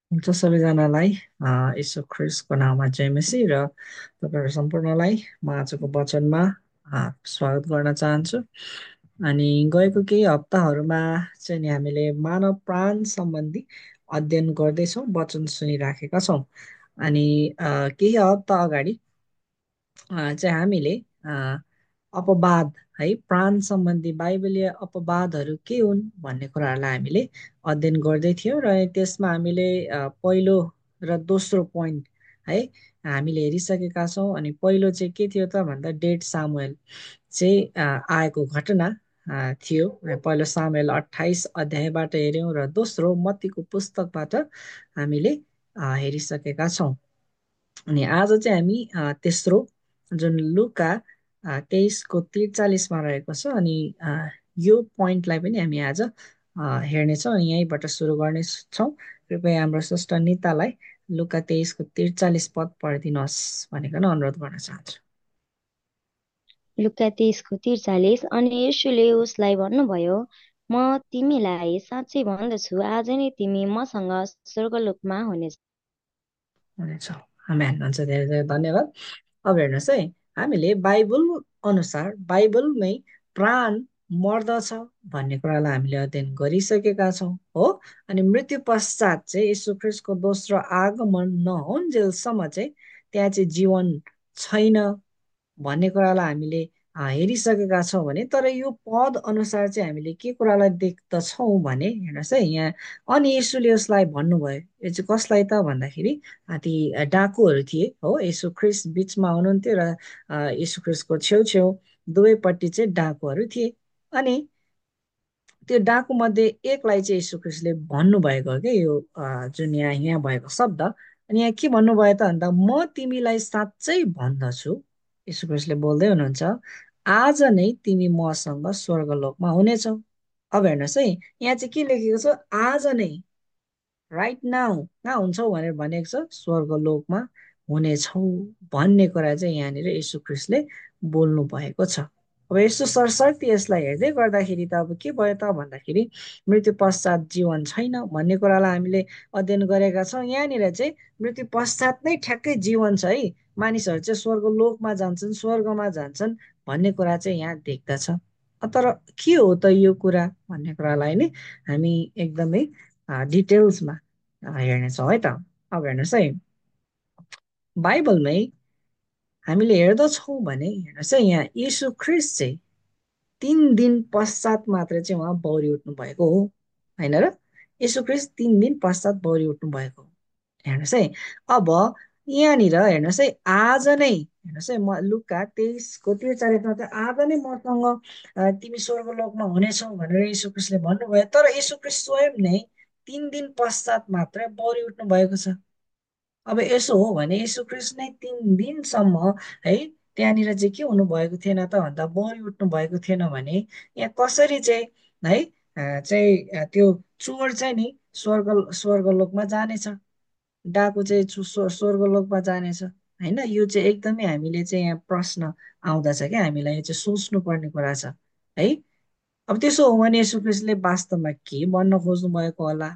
हुन्छ सबैजनालाई यसो ख्रिस्टको नाममा जय मसीह र तपाईँहरू सम्पूर्णलाई म आजको वचनमा स्वागत गर्न चाहन्छु। अनि गएको केही हप्ताहरूमा चाहिँ नि हामीले मानव प्राण सम्बन्धी अध्ययन गर्दैछौँ, वचन सुनिराखेका छौँ। अनि केही हप्ता अगाडि चाहिँ हामीले अपवाद है प्राण सम्बन्धी बाइबलीय अपवादहरू के हुन् भन्ने कुराहरूलाई हामीले अध्ययन गर्दै थियौँ र त्यसमा हामीले पहिलो र दोस्रो पोइन्ट है हामीले हेरिसकेका छौँ। अनि पहिलो चाहिँ के थियो त भन्दा डेड सामुएल चाहिँ आएको घटना थियो। पहिलो सामुएल 28 अध्यायबाट हेऱ्यौँ र दोस्रो मत्तीको पुस्तकबाट हामीले हेरिसकेका छौँ। अनि आज चाहिँ हामी तेस्रो जुन लुका 23को 43मा रहेको छ। अनि यो पोइन्टलाई पनि हामी आज हेर्नेछौँ अनि यहीँबाट सुरु गर्नेछौँ। कृपया हाम्रो सिस्टर नितालाई लुका 23को 43 पद पढिदिनुहोस् भनिकन अनुरोध गर्न चाहन्छु। लुका 23:43 अनि येशूले उसलाई भन्नुभयो, म तिमीलाई साँच्चै भन्दछु, आज नै तिमी मसँग स्वर्गलोकमा हुनेछ। हुनेछ। आमेन। हुन्छ, धेरै धेरै धन्यवाद। अब हेर्नुहोस् है, हामीले बाइबल अनुसार बाइबलमै प्राण मर्दछ भन्ने कुरालाई हामीले अध्ययन गरिसकेका छौँ हो। अनि मृत्यु पश्चात चाहिँ यीशु ख्रीष्टको दोस्रो आगमन नहुन्जेलसम्म चाहिँ त्यहाँ चाहिँ जीवन छैन भन्ने कुरालाई हामीले हेरिसकेका छौँ भने, तर यो पद अनुसार चाहिँ हामीले के कुरालाई देख्दछौँ भने हेर्नुहोस् है यहाँ, अनि यसुले उसलाई भन्नुभयो, यो चाहिँ कसलाई त भन्दाखेरि ती डाकुहरू थिए हो। यसु ख्रिस्ट बिचमा हुनुहुन्थ्यो र यसु ख्रिस्टको छेउछेउ दुवैपट्टि चाहिँ डाकुहरू थिए। अनि त्यो डाकु मध्ये एकलाई चाहिँ यीशु ख्रिस्टले भन्नुभएको हो क्या यो जुन यहाँ भएको शब्द। अनि यहाँ के भन्नुभयो त भन्दा, म तिमीलाई साँच्चै भन्दछु, यीशु ख्रिस्टले बोल्दै हुनुहुन्छ, आज नै तिमी मसँग स्वर्गलोकमा हुनेछौ। अब हेर्नुहोस् है, यहाँ चाहिँ के लेखेको छ, आज नै, राइट नाउ कहाँ हुन्छौ भनेर भनेको छ, स्वर्गलोकमा हुनेछौ भन्ने कुरा चाहिँ यहाँनिर यीशु ख्रिस्टले बोल्नु भएको छ। अब यस्तो सरसर्ती यसलाई हेर्दै गर्दाखेरि त अब के भयो त भन्दाखेरि मृत्यु पश्चात जीवन छैन भन्ने कुरालाई हामीले अध्ययन गरेका छौँ। यहाँनिर चाहिँ मृत्यु पश्चात नै ठ्याक्कै जीवन छ है, मानिसहरू चाहिँ स्वर्गलोकमा जान्छन्, स्वर्गमा जान्छन् भन्ने कुरा चाहिँ यहाँ देख्दछ। तर के हो त यो कुरा भन्ने कुरालाई नि हामी एकदमै डिटेल्समा हेर्नेछौँ है त। अब हेर्नुहोस् है, बाइबलमै हामीले हेर्दछौँ भने हेर्नुहोस् है, यहाँ यीशु ख्रिस्ट चाहिँ 3 दिन पश्चात मात्र चाहिँ उहाँ बौरी उठ्नु भएको हो, होइन र? यीशु ख्रिस्ट 3 दिन पश्चात बौरी उठ्नु भएको हो। हेर्नुहोस् है, अब यहाँनिर हेर्नुहोस् है, आज नै हेर्नुहोस् है, म लुका 23को 43मा त आज नै मसँग तिमी स्वर्गलोकमा हुनेछौ भनेर यीशु ख्रिस्टले भन्नुभयो। तर यीशु ख्रिस्ट स्वयं नै 3 दिन पश्चात मात्र बौरी उठ्नु भएको छ। अब यसो हो भने यीशु ख्रिस्ट नै 3 दिनसम्म है त्यहाँनिर चाहिँ के हुनु भएको थिएन त भन्दा बौरी उठ्नु भएको थिएन भने यहाँ कसरी चाहिँ है त्यो चोर चाहिँ नि स्वर्गलोकमा जानेछ, डाकु चाहिँ स्वर्गलोकमा जानेछ, होइन? यो चाहिँ एकदमै हामीले चाहिँ यहाँ प्रश्न आउँदछ क्या, हामीलाई यो चाहिँ सोच्नु पर्ने कुरा छ है। अब त्यसो हो भने यीशु ख्रिस्टले वास्तवमा के भन्न खोज्नु भएको होला,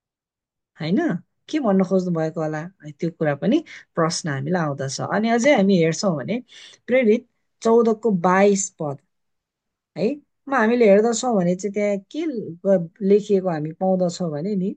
होइन? के भन्न खोज्नु भएको होला, त्यो कुरा पनि प्रश्न हामीलाई आउँदछ। अनि अझै हामी हेर्छौँ भने प्रेरित 14को 22 पद है हामीले हेर्दछौँ भने चाहिँ त्यहाँ के लेखिएको हामी पाउँदछौँ भने नि,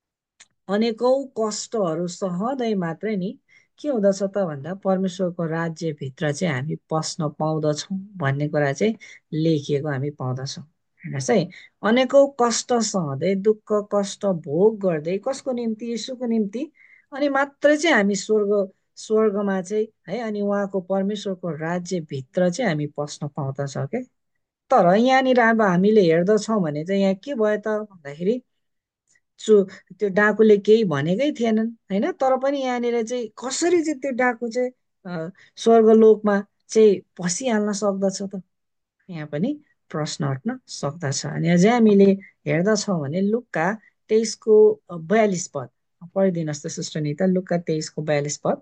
अनेकौं कष्टहरू सहँदै मात्रै नि के हुँदछ त भन्दा परमेश्वरको राज्यभित्र चाहिँ हामी पस्न पाउँदछौँ भन्ने कुरा चाहिँ लेखिएको हामी पाउँदछौँ। हेर्नुहोस् है, अनेकौं कष्ट सहँदै, दुःख कष्ट भोग गर्दै, कसको निम्ति? यीशुको निम्ति। अनि मात्रै चाहिँ हामी स्वर्गमा चाहिँ है अनि उहाँको परमेश्वरको राज्यभित्र चाहिँ हामी पस्न पाउँदछौँ क्या। तर यहाँनिर अब हामीले हेर्दछौँ भने चाहिँ यहाँ के भयो त भन्दाखेरि चो त्यो डाकुले केही भनेकै थिएनन्, होइन? तर पनि यहाँनिर चाहिँ कसरी चाहिँ त्यो डाकु चाहिँ स्वर्गलोकमा चाहिँ पसिहाल्न सक्दछ त, यहाँ पनि प्रश्न उठ्न सक्दछ। अनि अझै हामीले हेर्दछौँ भने लुका 23को 42 पद पढिदिनुहोस् त सिस्टर निता, लुका 23को 42 पद।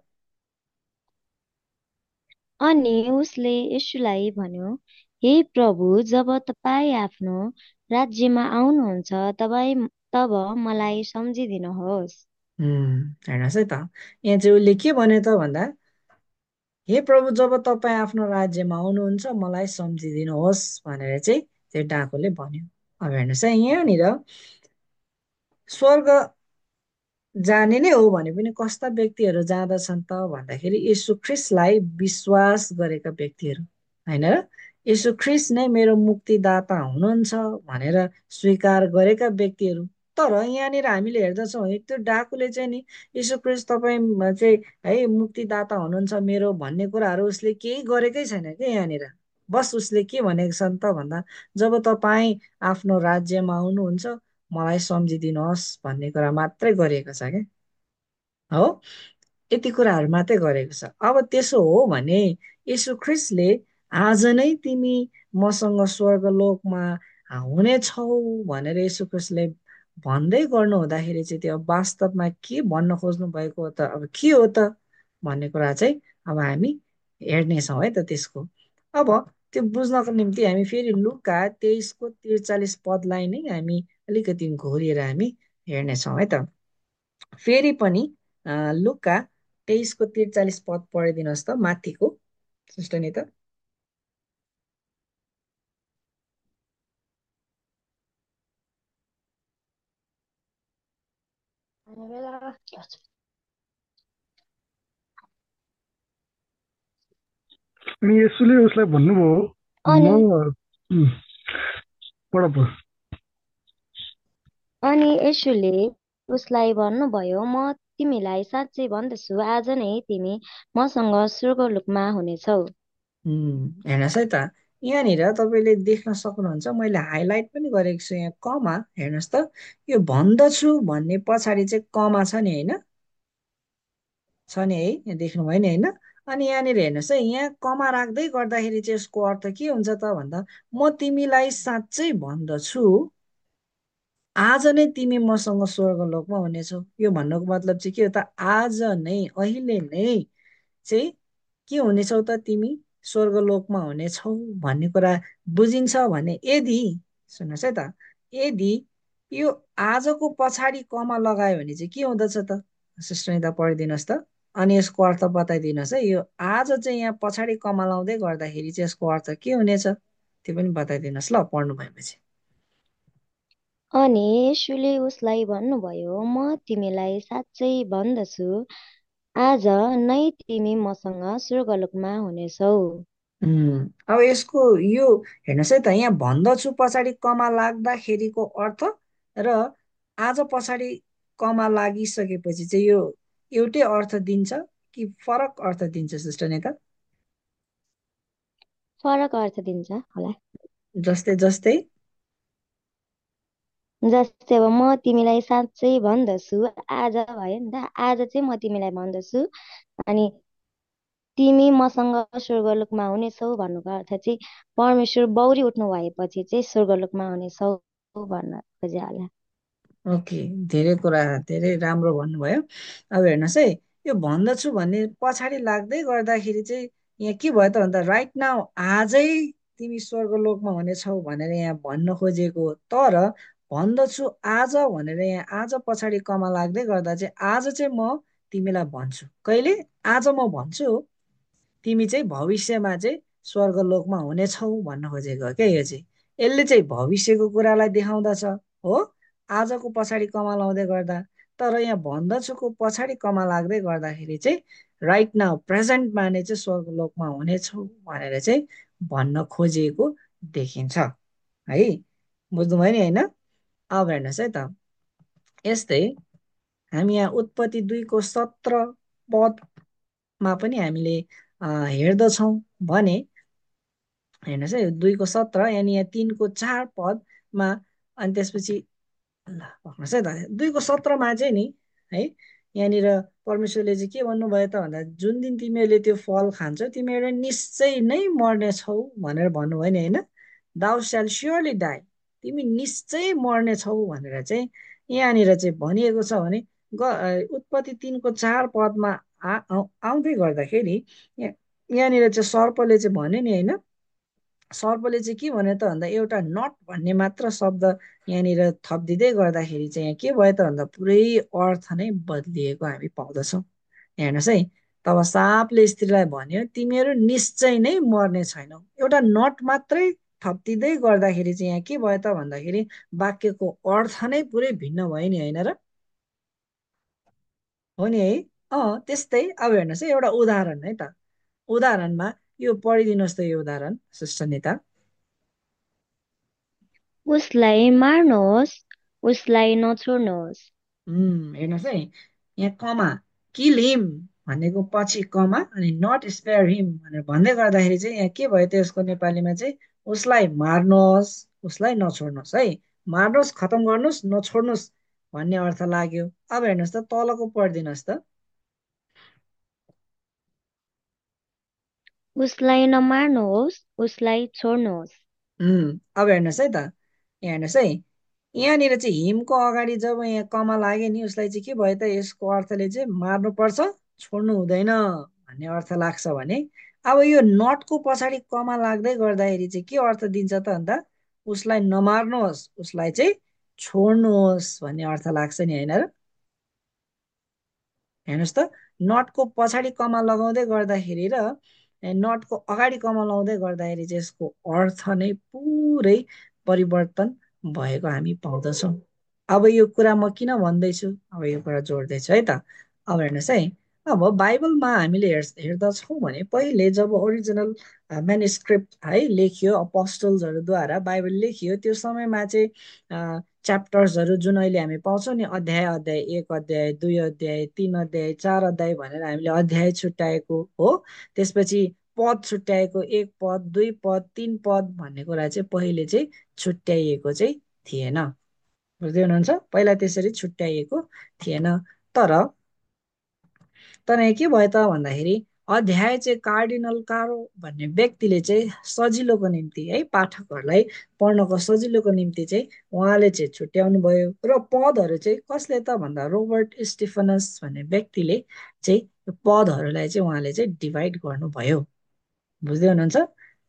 अनि उसले येशूलाई भन्यो, हे प्रभु, जब तपाईँ आफ्नो राज्यमा आउनुहुन्छ तब मलाई सम्झिदिनुहोस्। हेर्नुहोस् है त, यहाँ चाहिँ उसले के भन्यो त भन्दा, हे प्रभु, जब तपाईँ आफ्नो राज्यमा आउनुहुन्छ मलाई सम्झिदिनुहोस् भनेर चाहिँ त्यो डाकुले भन्यो। अब हेर्नुहोस् है, यहाँनिर स्वर्ग जाने नै हो भने पनि कस्ता व्यक्तिहरू जाँदछन् त भन्दाखेरि यीशु ख्रिस्टलाई विश्वास गरेका व्यक्तिहरू, होइन र? यीशु ख्रिस्ट नै मेरो मुक्तिदाता हुनुहुन्छ भनेर स्वीकार गरेका व्यक्तिहरू। तर यहाँनिर हामीले हेर्दछौँ है, त्यो डाकुले चाहिँ नि यीशु ख्रिस्ट तपाईँ चाहिँ है मुक्तिदाता हुनुहुन्छ मेरो भन्ने कुराहरू उसले केही गरेकै छैन क्या यहाँनिर। बस उसले के भनेको छन् त भन्दा, जब तपाईँ आफ्नो राज्यमा आउनुहुन्छ मलाई सम्झिदिनुहोस् भन्ने कुरा मात्रै गरिएको छ क्या, हो। यति कुराहरू मात्रै गरेको छ। अब त्यसो हो भने यीशु ख्रिस्टले आज नै तिमी मसँग स्वर्गलोकमा हुनेछौ भनेर यीशु ख्रिस्टले भन्दै गर्नु हुँदाखेरि चाहिँ त्यो वास्तवमा के भन्न खोज्नु भएको हो त, अब के हो त भन्ने कुरा चाहिँ अब हामी हेर्नेछौँ है त त्यसको। अब त्यो बुझ्नको निम्ति हामी फेरि लुका 23:43 पदलाई नै हामी अलिकति घोरिएर हामी हेर्नेछौँ है त। फेरि पनि लुका 23:43 पद पढिदिनुहोस् त, माथिको सिस्टर नि त। अनि यसुले उसलाई भन्नुभयो, अनि म उम्, पढ पढ। अनि यसुले उसलाई भन्नुभयो, म तिमीलाई साँच्चै भन्दछु, आज नै तिमी मसँग स्वर्गलोकमा हुनेछौ। हेर्नुहोस् है त, यहाँनिर तपाईँले देख्न सक्नुहुन्छ, मैले हाइलाइट पनि गरेको छु यहाँ कमा, हेर्नुहोस् त, यो भन्दछु भन्ने पछाडि चाहिँ कमा छ नि, होइन? छ नि है, यहाँ देख्नुभयो नि, होइन? अनि यहाँनिर हेर्नुहोस् है, यहाँ कमा राख्दै गर्दाखेरि चाहिँ यसको अर्थ के हुन्छ त भन्दा, म तिमीलाई साँच्चै भन्दछु आज नै तिमी मसँग स्वर्गलोकमा हुनेछौ। यो भन्नुको मतलब चाहिँ के हो त, आज नै, अहिले नै चाहिँ के हुनेछौ त तिमी, स्वर्गलोकमा हुनेछौ भन्ने कुरा बुझिन्छ भने, यदि सुन्नुहोस् है त, यदि यो आजको पछाडि कमा लगायो भने चाहिँ के हुँदछ त, सिस्टर त पढिदिनुहोस् त। अनि यसको अर्थ बताइदिनुहोस् है, यो आज चाहिँ यहाँ पछाडि कमा लाउँदै गर्दाखेरि चाहिँ यसको अर्थ के हुनेछ त्यो पनि बताइदिनुहोस् ल, पढ्नु भएपछि। अनि यशुले उसलाई भन्नुभयो, म तिमीलाई साँच्चै भन्दछु, आज नै तिमी मसँग स्वर्गलोकमा हुनेछौ। अब यसको यो हेर्नुहोस् है त, यहाँ भन्दछु पछाडि कमा लाग्दाखेरिको अर्थ र आज पछाडि कमा लागिसकेपछि चाहिँ यो एउटै अर्थ दिन्छ कि फरक अर्थ दिन्छ सिस्टर नेता? फरक अर्थ दिन्छ होला। जस्तै जस्तै जस्तै अब म तिमीलाई साँच्चै भन्दछु, आज भयो नि त, आज चाहिँ म तिमीलाई भन्दछु, अनि तिमी मसँग स्वर्गलोकमा हुनेछौ भन्नुको अर्थ चाहिँ परमेश्वर बौरी उठ्नु भएपछि चाहिँ स्वर्गलोकमा हुनेछौ भन्न खोजे होला। ओके, धेरै कुरा धेरै राम्रो भन्नुभयो। अब हेर्नुहोस् है, यो भन्दछु भन्ने पछाडि लाग्दै गर्दाखेरि चाहिँ यहाँ के भयो त भन्दा, राइट नाउ आजै तिमी स्वर्गलोकमा हुनेछौ भनेर यहाँ भन्न खोजेको हो। तर भन्दछु आज भनेर यहाँ आज पछाडि कमा लाग्दै गर्दा चाहिँ आज चाहिँ म तिमीलाई भन्छु, कहिले? आज म भन्छु तिमी चाहिँ भविष्यमा चाहिँ स्वर्गलोकमा हुनेछौ भन्न खोजेको हो क्या यो चाहिँ। यसले चाहिँ भविष्यको कुरालाई देखाउँदछ, हो, आजको पछाडि कमा लाउँदै गर्दा। तर यहाँ भन्दछुको पछाडि कमा लाग्दै गर्दाखेरि चाहिँ राइट नाउ प्रेजेन्टमा नै चाहिँ स्वर्गलोकमा हुनेछौ भनेर चाहिँ भन्न खोजिएको देखिन्छ है। बुझ्नुभयो नि, होइन? अब हेर्नुहोस् है त, यस्तै हामी यहाँ उत्पत्ति 2:17 पदमा पनि हामीले हेर्दछौँ भने, हेर्नुहोस् है, 2:17 यानि यहाँ 3:4 पदमा, अनि त्यसपछि ल पक्नुहोस् है त, 2:17मा चाहिँ नि है, यहाँनिर परमेश्वरले चाहिँ के भन्नुभयो त भन्दा, जुन दिन तिमीहरूले त्यो फल खान्छौ तिमीहरू निश्चय नै मर्नेछौ भनेर भन्नुभयो नि, होइन? दाउ स्याल स्योरली डाई, तिमी निश्चय मर्नेछौ भनेर चाहिँ यहाँनिर चाहिँ भनिएको छ भने, उत्पत्ति 3:4 पदमा आउँदै गर्दाखेरि यहाँनिर चाहिँ सर्पले चाहिँ भन्यो नि, होइन? सर्पले चाहिँ के भन्यो त भन्दा एउटा नट भन्ने मात्र शब्द यहाँनिर थपिदिँदै गर्दाखेरि चाहिँ यहाँ के भयो त भन्दा पुरै अर्थ नै बदलिएको हामी पाउँदछौँ। हेर्नुहोस् है, तब साँपले स्त्रीलाई भन्यो तिमीहरू निश्चय नै मर्ने छैनौ। एउटा नट मात्रै थपिँदै गर्दाखेरि चाहिँ यहाँ के भयो त भन्दाखेरि वाक्यको अर्थ नै पुरै भिन्न भयो नि, होइन र? हो नि है। त्यस्तै अब हेर्नुहोस् है, एउटा उदाहरण है त। उदाहरणमा यो पढिदिनुहोस् त, यो उदाहरण सिस्टर निता। उसलाई मार्नुहोस्, उसलाई नछोड्नुहोस्। हेर्नुहोस् है, यहाँ कमा किल हिम भनेको पछि कमा अनि नट स्पेयर हिम भनेर भन्दै गर्दाखेरि चाहिँ यहाँ के भयो त यसको नेपालीमा चाहिँ उसलाई मार्नुहोस्, उसलाई नछोड्नुहोस् है। मार्नुहोस् खतम गर्नुहोस्, नछोड्नुहोस् भन्ने अर्थ लाग्यो। अब हेर्नुहोस् त तलको पढिदिनुहोस् त। उसलाई नमार्नुहोस्, उसलाई छोड्नुहोस्। अब हेर्नुहोस् है त, यहाँ हेर्नुहोस् है, यहाँनिर चाहिँ हिमको अगाडि जब यहाँ कमा लाग्यो नि उसलाई चाहिँ के भयो त यसको अर्थले चाहिँ मार्नुपर्छ छोड्नु हुँदैन भन्ने अर्थ लाग्छ भने अब यो नटको पछाडि कमा लाग्दै गर्दाखेरि चाहिँ के अर्थ दिन्छ त भन्दा उसलाई नमार्नुहोस् उसलाई चाहिँ छोड्नुहोस् भन्ने अर्थ लाग्छ नि, होइन र? हेर्नुहोस् त, नटको पछाडि कमा लगाउँदै गर्दाखेरि र नटको अगाडि कमा लगाउँदै गर्दाखेरि चाहिँ यसको अर्थ नै पुरै परिवर्तन भएको हामी पाउँदछौँ। अब यो कुरा म किन भन्दैछु, अब यो कुरा जोड्दैछु है त। अब हेर्नुहोस् है, अब बाइबलमा हामीले हेर्दछौँ भने पहिले जब ओरिजिनल म्यानुस्क्रिप्ट है लेखियो, अपोस्टल्सहरूद्वारा बाइबल लेखियो, त्यो समयमा चाहिँ च्याप्टर्सहरू जुन अहिले हामी पाउँछौँ नि, अध्याय अध्याय 1 अध्याय 2 अध्याय 3 अध्याय 4 अध्याय भनेर हामीले अध्याय छुट्याएको हो। त्यसपछि पद छुट्याएको, 1 पद 2 पद 3 पद भन्ने कुरा चाहिँ पहिले चाहिँ छुट्याइएको चाहिँ थिएन। बुझ्दै हुनुहुन्छ? पहिला त्यसरी छुट्याइएको थिएन। तर तर यहाँ के भयो त भन्दाखेरि अध्याय चाहिँ कार्डिनल कारो भन्ने व्यक्तिले चाहिँ सजिलोको निम्ति है पाठकहरूलाई पढ्नको सजिलोको निम्ति चाहिँ उहाँले चाहिँ छुट्याउनु भयो। र पदहरू चाहिँ कसले त भन्दा रोबर्ट स्टिफनस भन्ने व्यक्तिले चाहिँ पदहरूलाई चाहिँ उहाँले चाहिँ डिभाइड गर्नुभयो। बुझ्दै हुनुहुन्छ?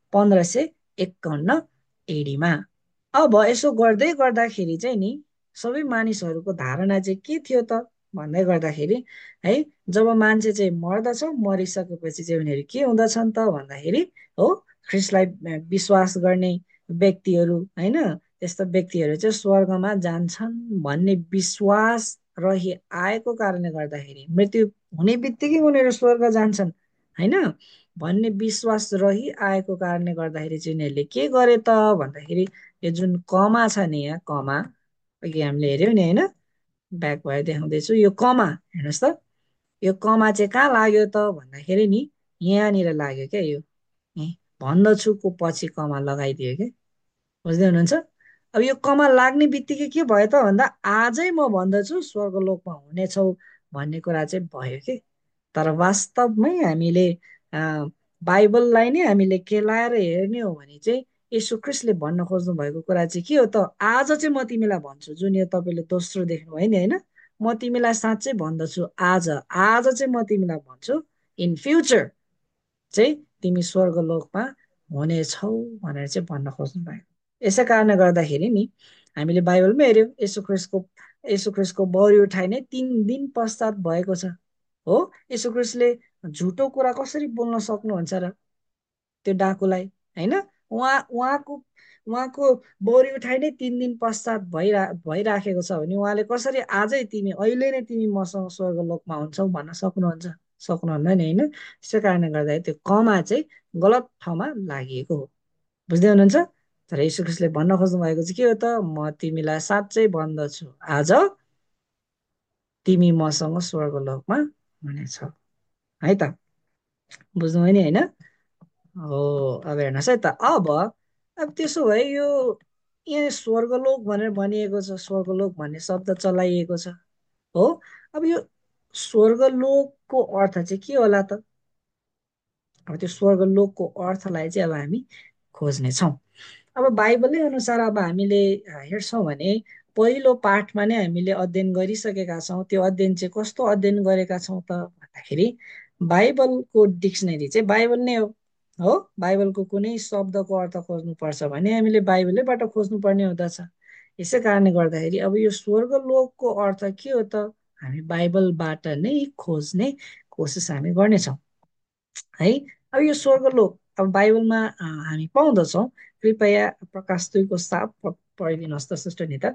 1551 एडीमा। अब यसो गर्दै गर्दाखेरि चाहिँ नि सबै मानिसहरूको धारणा चाहिँ के थियो त भन्दै गर्दाखेरि है जब मान्छे चाहिँ मर्दछ मरिसकेपछि चाहिँ उनीहरू के हुँदछन् त भन्दाखेरि हो ख्रिस्टलाई विश्वास गर्ने व्यक्तिहरू होइन त्यस्ता व्यक्तिहरू चाहिँ स्वर्गमा जान्छन् भन्ने विश्वास रहि आएको कारणले गर्दाखेरि मृत्यु हुने बित्तिकै उनीहरू स्वर्ग जान्छन् होइन भन्ने विश्वास रहि आएको कारणले गर्दाखेरि चाहिँ उनीहरूले के गरे त भन्दाखेरि यो जुन कमा छ नि यहाँ कमा अघि हामीले हेऱ्यौँ नि होइन ब्याक भएर देखाउँदैछु यो कमा हेर्नुहोस् त यो कमा चाहिँ कहाँ लाग्यो त भन्दाखेरि नि यहाँनिर लाग्यो क्या यो भन्दछुको पछि कमा लगाइदियो क्या। बुझ्दै हुनुहुन्छ? अब यो कमा लाग्ने बित्तिकै के भयो त भन्दा आजै म भन्दछु स्वर्गलोकमा हुनेछौ भन्ने कुरा चाहिँ भयो कि। तर वास्तवमै हामीले बाइबललाई नै हामीले केलाएर हेर्ने हो भने चाहिँ यीशु ख्रिस्टले भन्न खोज्नु भएको कुरा चाहिँ के हो त आज चाहिँ म तिमीलाई भन्छु जुन यो तपाईँले दोस्रो देख्नुभयो नि होइन म तिमीलाई साँच्चै भन्दछु आज आज चाहिँ म तिमीलाई भन्छु इन फ्युचर चाहिँ तिमी स्वर्गलोकमा हुनेछौ भनेर चाहिँ भन्न खोज्नु भएको। यसै कारणले गर्दाखेरि नि हामीले बाइबलमै हेऱ्यौँ यसु ख्रिस्टको बौरी उठाइ नै 3 दिन पश्चात भएको छ हो। यसु ख्रिस्टले झुटो कुरा कसरी बोल्न सक्नुहुन्छ र त्यो डाकुलाई होइन उहाँको उहाँको बौरी उठाइ नै 3 दिन पश्चात भइराखेको छ भने उहाँले कसरी आजै तिमी अहिले नै तिमी मसँग स्वर्गलोकमा हुन्छौ भन्न सक्नुहुन्छ? सक्नुहुन्न नि होइन। त्यसै कारणले गर्दाखेरि त्यो कमा चाहिँ गलत ठाउँमा लागिएको हो। बुझ्दै हुनुहुन्छ? तर यीशु ख्रिस्टले भन्न खोज्नु भएको चाहिँ के हो त म तिमीलाई साँच्चै भन्दछु आज तिमी मसँग स्वर्गलोकमा हुनेछौ है त। बुझ्नुभयो नि होइन? हो। अब हेर्नुहोस् है त अब त्यसो भए यो यहाँ स्वर्गलोक भनेर भनिएको छ स्वर्गलोक भन्ने शब्द चलाइएको छ हो। अब यो स्वर्गलोकको अर्थ चाहिँ के होला त? अब त्यो स्वर्गलोकको अर्थलाई चाहिँ अब हामी खोज्नेछौँ। अब बाइबलै अनुसार अब हामीले हेर्छौँ भने पहिलो पाठमा नै हामीले अध्ययन गरिसकेका छौँ। त्यो अध्ययन चाहिँ कस्तो अध्ययन गरेका छौँ त भन्दाखेरि बाइबलको डिक्सनरी चाहिँ बाइबल नै हो हो, बाइबलको कुनै शब्दको अर्थ खोज्नुपर्छ भने हामीले बाइबलैबाट खोज्नुपर्ने हुँदछ। यसै कारणले गर्दाखेरि अब यो स्वर्ग लोकको अर्थ के हो त, हामी बाइबलबाट नै खोज्ने कोसिस हामी गर्नेछौँ है। अब यो स्वर्ग लोक अब बाइबलमा हामी पाउँदछौँ। कृपया प्रकाश 2 को 7 पढिदिनुहोस् त सिस्टर निता।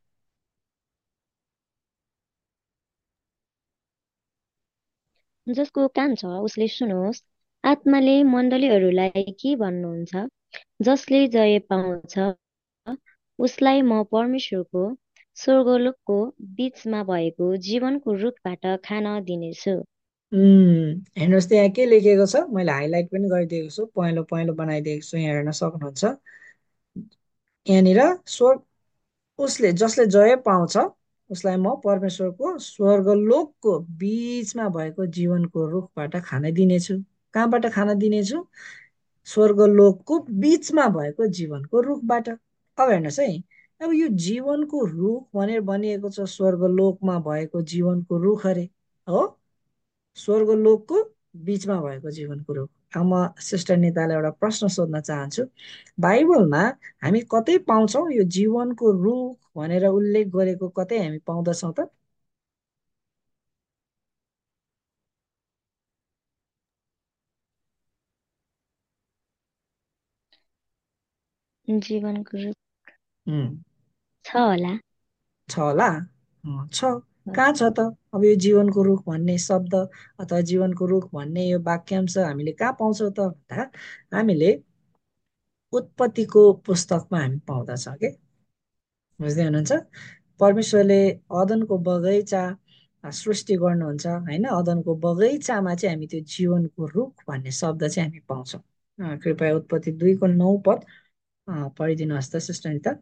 जसको कान छ उसले सुनोस्। आत्माले मण्डलीहरूलाई के भन्नुहुन्छ? जसले जय पाउँछ उसलाई म परमेश्वरको स्वर्गलोकको बीचमा भएको जीवनको रुखबाट खान दिनेछु। हेर्नुहोस् त यहाँ के लेखेको छ, मैले हाइलाइट पनि गरिदिएको छु, पहेँलो पहेँलो बनाइदिएको छु, यहाँ हेर्न सक्नुहुन्छ। यहाँनिर स्वर्ग उसले जसले जय पाउँछ उसलाई म परमेश्वरको स्वर्गलोकको बीचमा भएको जीवनको रुखबाट खान दिनेछु। कहाँबाट खान दिनेछु? स्वर्गलोकको बीचमा भएको जीवनको रुखबाट। अब हेर्नुहोस् है, अब यो जीवनको रुख भनेर भनिएको छ स्वर्गलोकमा भएको जीवनको रुख अरे हो, स्वर्गलोकको बीचमा भएको जीवनको रुख। अब म सिस्टर नितालाई एउटा प्रश्न सोध्न चाहन्छु, बाइबलमा हामी कतै पाउँछौँ यो जीवनको रुख भनेर उल्लेख गरेको, कतै हामी पाउँदछौँ त? जीवनको रुख उम्, छ होला। छ होला? छ। कहाँ छ त? अब यो जीवनको रुख भन्ने शब्द अथवा जीवनको रुख भन्ने यो वाक्यांश हामीले कहाँ पाउँछौँ त भन्दा हामीले उत्पत्तिको पुस्तकमा हामी पाउँदछ के। बुझ्दै हुनुहुन्छ? परमेश्वरले अदनको बगैँचा सृष्टि गर्नुहुन्छ होइन, अदनको बगैँचामा चाहिँ हामी त्यो जीवनको रुख भन्ने शब्द चाहिँ हामी पाउँछौँ। कृपया उत्पत्ति 2 को 9 पद पढिदिनुहोस् त सिस्टर निता।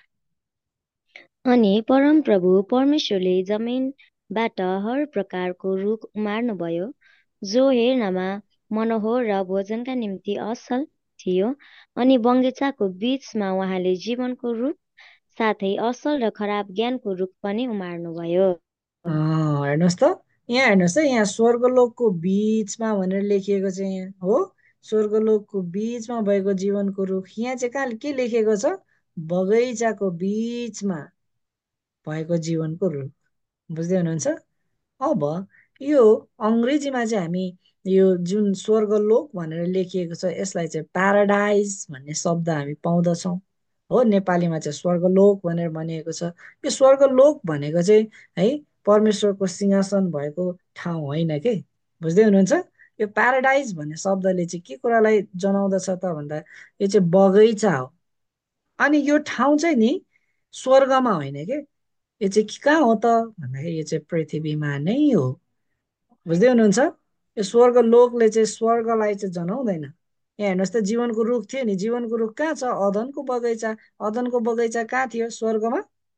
अनि परमप्रभु परमेश्वरले जमिनबाट हर प्रकारको रुख उमार्नुभयो जो हेर्नमा मनोहर र भोजनका निम्ति असल थियो। अनि बगैँचाको बीचमा उहाँले जीवनको रुख साथै असल र खराब ज्ञानको रुख पनि उमार्नुभयो। हेर्नुहोस् त, यहाँ हेर्नुहोस् है, यहाँ स्वर्गलोकको बीचमा भनेर लेखिएको छ यहाँ हो, स्वर्गलोकको बीचमा भएको जीवनको रुख। यहाँ चाहिँ कहाँ के लेखेको छ? बगैँचाको बीचमा भएको जीवनको रुख। बुझ्दै हुनुहुन्छ? अब यो अङ्ग्रेजीमा चाहिँ हामी यो जुन स्वर्गलोक भनेर लेखिएको छ यसलाई चाहिँ प्याराडाइज भन्ने शब्द हामी पाउँदछौँ हो। नेपालीमा चाहिँ स्वर्गलोक भनेर भनिएको छ। यो स्वर्गलोक भनेको चाहिँ है परमेश्वरको सिंहासन भएको ठाउँ होइन के। बुझ्दै हुनुहुन्छ? यो प्याराडाइज भन्ने शब्दले चाहिँ के कुरालाई जनाउँदछ त भन्दा यो चाहिँ बगैँचा हो। अनि यो ठाउँ चाहिँ नि स्वर्गमा होइन के, यो चाहिँ कहाँ हो त भन्दाखेरि यो चाहिँ पृथ्वीमा नै हो। बुझ्दै हुनुहुन्छ? यो स्वर्ग लोकले चाहिँ स्वर्गलाई चाहिँ जनाउँदैन। यहाँ हेर्नुहोस् त, जीवनको रुख थियो नि, जीवनको रुख कहाँ छ? अदनको बगैँचा। अदनको बगैँचा कहाँ थियो? स्वर्गमा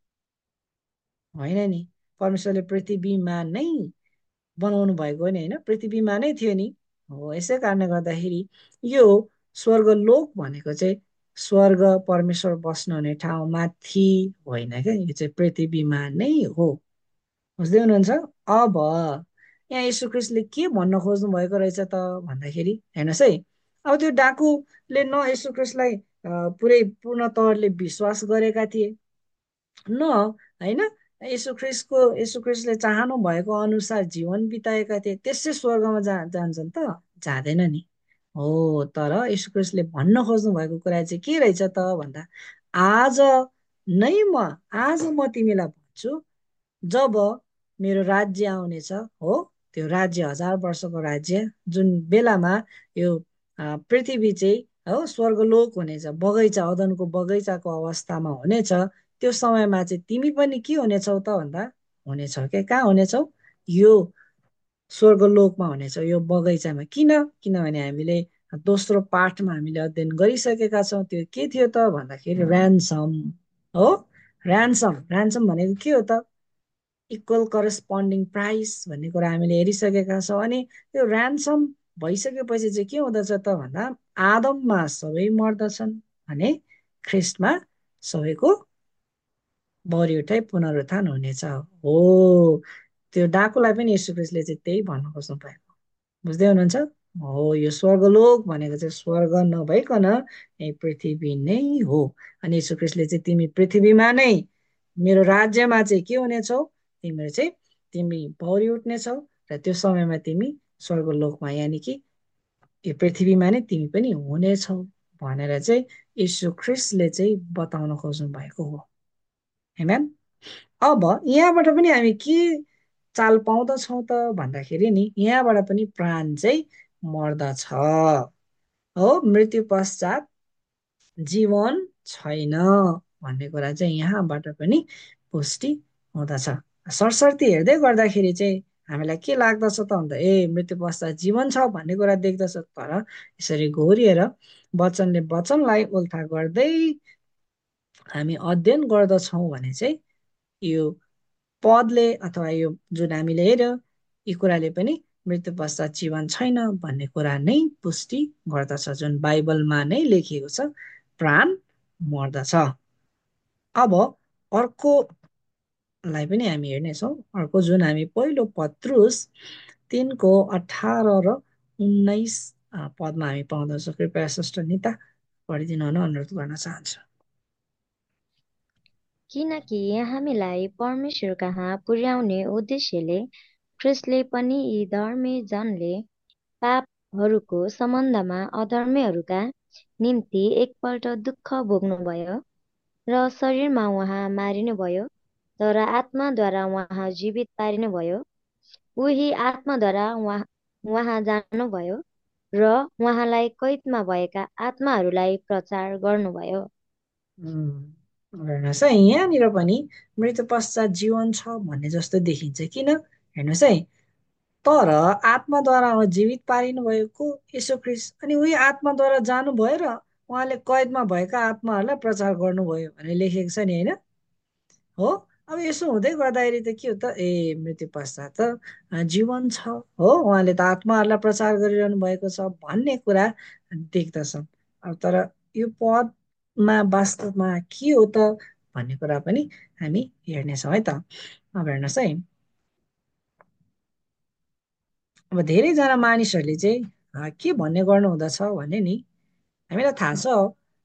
होइन नि, परमेश्वरले पृथ्वीमा नै बनाउनु भएको हो नि होइन, पृथ्वीमा नै थियो नि हो। यसै कारणले गर्दाखेरि यो स्वर्ग लोक भनेको चाहिँ स्वर्ग परमेश्वर बस्नुहुने ठाउँ माथि होइन क्या, यो चाहिँ पृथ्वीमा नै हो। बुझ्दै हुनुहुन्छ? अब यहाँ यीशु ख्रिस्टले के भन्न खोज्नु भएको रहेछ त भन्दाखेरि हेर्नुहोस् है, अब त्यो डाकुले न यीशु ख्रिस्टलाई पुरै पूर्ण तवरले विश्वास गरेका थिए न होइन, यीशु ख्रिस्टले चाहनु भएको अनुसार जीवन बिताएका थिए। त्यसै स्वर्गमा जान्छन् त? जाँदैन नि हो। तर यीशु ख्रिस्टले भन्न खोज्नु भएको कुरा चाहिँ के रहेछ त भन्दा आज नै आज म तिमीलाई भन्छु, जब मेरो राज्य आउनेछ हो, त्यो राज्य 1000 वर्षको राज्य, जुन बेलामा यो पृथ्वी चाहिँ हो स्वर्गलोक हुनेछ, बगैँचा अदनको बगैँचाको अवस्थामा हुनेछ, त्यो समयमा चाहिँ तिमी पनि के हुनेछौ त भन्दा हुनेछौ के, कहाँ हुनेछौ? यो स्वर्गलोकमा हुनेछौ, यो बगैँचामा। किनभने हामीले दोस्रो पाठमा हामीले अध्ययन गरिसकेका छौँ। त्यो के थियो त भन्दाखेरि ऱ्यान्सम हो। ऱ्यान्सम ऱ्यान्सम भनेको के हो त? इक्वल करेस्पोन्डिङ प्राइस भन्ने कुरा हामीले हेरिसकेका छौँ। अनि त्यो ऱ्यान्सम भइसकेपछि चाहिँ के हुँदछ त भन्दा आदममा सबै मर्दछन् भने ख्रिस्टमा सबैको बढी पुनरुत्थान हुनेछ हो। त्यो डाकुलाई पनि यीशु ख्रिस्टले चाहिँ त्यही भन्न खोज्नु भएको। बुझ्दै हुनुहुन्छ? हो, यो स्वर्गलोक भनेको चाहिँ स्वर्ग नभइकन यही पृथ्वी नै हो। अनि यीशु ख्रीष्टले चाहिँ तिमी पृथ्वीमा नै मेरो राज्यमा चाहिँ के हुनेछौ, तिमी पौडी उठ्नेछौ र त्यो समयमा तिमी स्वर्गलोकमा यानि कि यो पृथ्वीमा नै तिमी पनि हुनेछौ भनेर चाहिँ यीशु ख्रीष्टले चाहिँ बताउन खोज्नु भएको हो। आमेन। अब यहाँबाट पनि हामी के चाल पाउँदछौँ त भन्दाखेरि नि यहाँबाट पनि प्राण चाहिँ मर्दछ हो, मृत्यु पश्चात जीवन छैन भन्ने कुरा चाहिँ यहाँबाट पनि पुष्टि हुँदछ। सरसर्ती हेर्दै गर्दाखेरि चाहिँ हामीलाई के लाग्दछ त भन्दा मृत्यु पश्चात जीवन छ भन्ने कुरा देख्दछ। तर यसरी घोरिएर वचनलाई उल्था गर्दै हामी अध्ययन गर्दछौँ भने चाहिँ यो पदले अथवा यो जुन हामीले हेऱ्यौँ यी कुराले पनि मृत्यु पश्चात जीवन छैन भन्ने कुरा नै पुष्टि गर्दछ, जुन बाइबलमा नै लेखिएको छ प्राण मर्दछ। अब अर्कोलाई पनि हामी हेर्नेछौँ। अर्को जुन हामी पहिलो पत्रुस 3:18 र 19 पदमा हामी पाउँदछौँ। कृपया सिस्टर निता पढिदिनु हुन अनुरोध गर्न चाहन्छु। किनकि हामीलाई परमेश्वर कहाँ पुर्याउने उद्देश्यले ख्रिस्टले पनि यी धर्मी जनले पापहरूको सम्बन्धमा अधर्मीहरूका निम्ति एकपल्ट दुःख भोग्नुभयो र शरीरमा उहाँ मारिनुभयो, तर आत्माद्वारा उहाँ जीवित पारिनुभयो। उही आत्माद्वारा उहाँ जानुभयो र उहाँलाई कैदमा भएका आत्माहरूलाई प्रचार गर्नुभयो। हेर्नुहोस् है, यहाँनिर पनि मृत्यु पश्चात जीवन छ भन्ने जस्तो देखिन्छ। किन? हेर्नुहोस् है, तर आत्माद्वारा जीवित पारिनु भएको यीशु ख्रीष्ट, अनि उही आत्माद्वारा जानुभयो र उहाँले कैदमा भएका आत्माहरूलाई प्रचार गर्नुभयो भनेर लेखेको छ नि, होइन हो। अब यसो हुँदै गर्दाखेरि त के हो त, मृत्यु पश्चात त जीवन छ हो, उहाँले त आत्माहरूलाई प्रचार गरिरहनु भएको छ भन्ने कुरा देख्दछौँ। अब तर यो पदमा वास्तवमा के हो त भन्ने कुरा पनि हामी हेर्नेछौँ है त। अब हेर्नुहोस् है, अब धेरैजना मानिसहरूले चाहिँ के भन्ने गर्नु हुँदछ भने नि, हामीलाई थाहा छ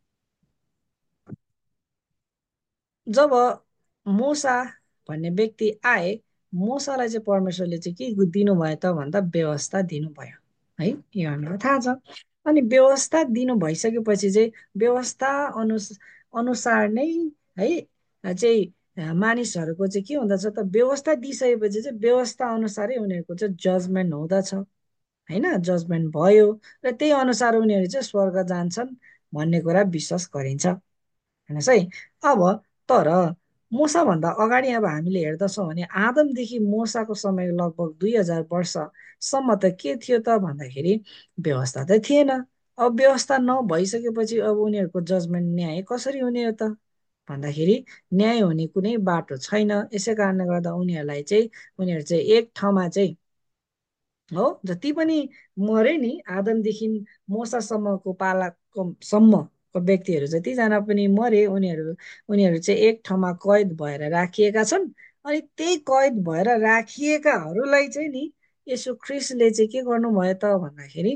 जब मूसा भन्ने व्यक्ति आए, मूसालाई चाहिँ परमेश्वरले चाहिँ के दिनुभयो त भन्दा व्यवस्था दिनुभयो है, यो हामीलाई थाहा छ। अनि व्यवस्था दिनु भइसकेपछि चाहिँ व्यवस्था अनुसार नै है चाहिँ मानिसहरूको चाहिँ के हुँदछ त, व्यवस्था दिइसकेपछि चाहिँ व्यवस्था अनुसारै उनीहरूको चाहिँ जजमेन्ट हुँदछ होइन, जजमेन्ट भयो र त्यही अनुसार उनीहरू चाहिँ स्वर्ग जान्छन् भन्ने कुरा विश्वास गरिन्छ। हेर्नुहोस् है, अब तर मूसाभन्दा अगाडि अब हामीले हेर्दछौँ भने आदमदेखि मूसाको समय लगभग 2000 वर्षसम्म त के थियो त भन्दाखेरि व्यवस्था त थिएन। अब व्यवस्था नभइसकेपछि अब उनीहरूको जजमेन्ट न्याय कसरी हुने हो त भन्दाखेरि न्याय हुने कुनै बाटो छैन। यसै कारणले गर्दा उनीहरू चाहिँ एक ठाउँमा चाहिँ हो, जति पनि मरे नि आदमदेखि मूसासम्मको सम्मको व्यक्तिहरू जतिजना पनि मरे, उनीहरू चाहिँ एक ठाउँमा कैद भएर राखिएका छन्। अनि त्यही कैद भएर राखिएकाहरूलाई चाहिँ नि यसो ख्रिस्टले चाहिँ के गर्नुभयो त भन्दाखेरि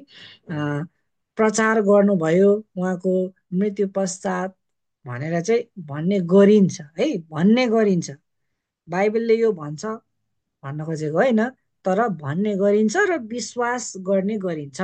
प्रचार गर्नुभयो उहाँको मृत्यु पश्चात भनेर चाहिँ भन्ने गरिन्छ है, भन्ने गरिन्छ। बाइबलले यो भन्छ भन्न खोजेको होइन, तर भन्ने गरिन्छ र विश्वास गर्ने गरिन्छ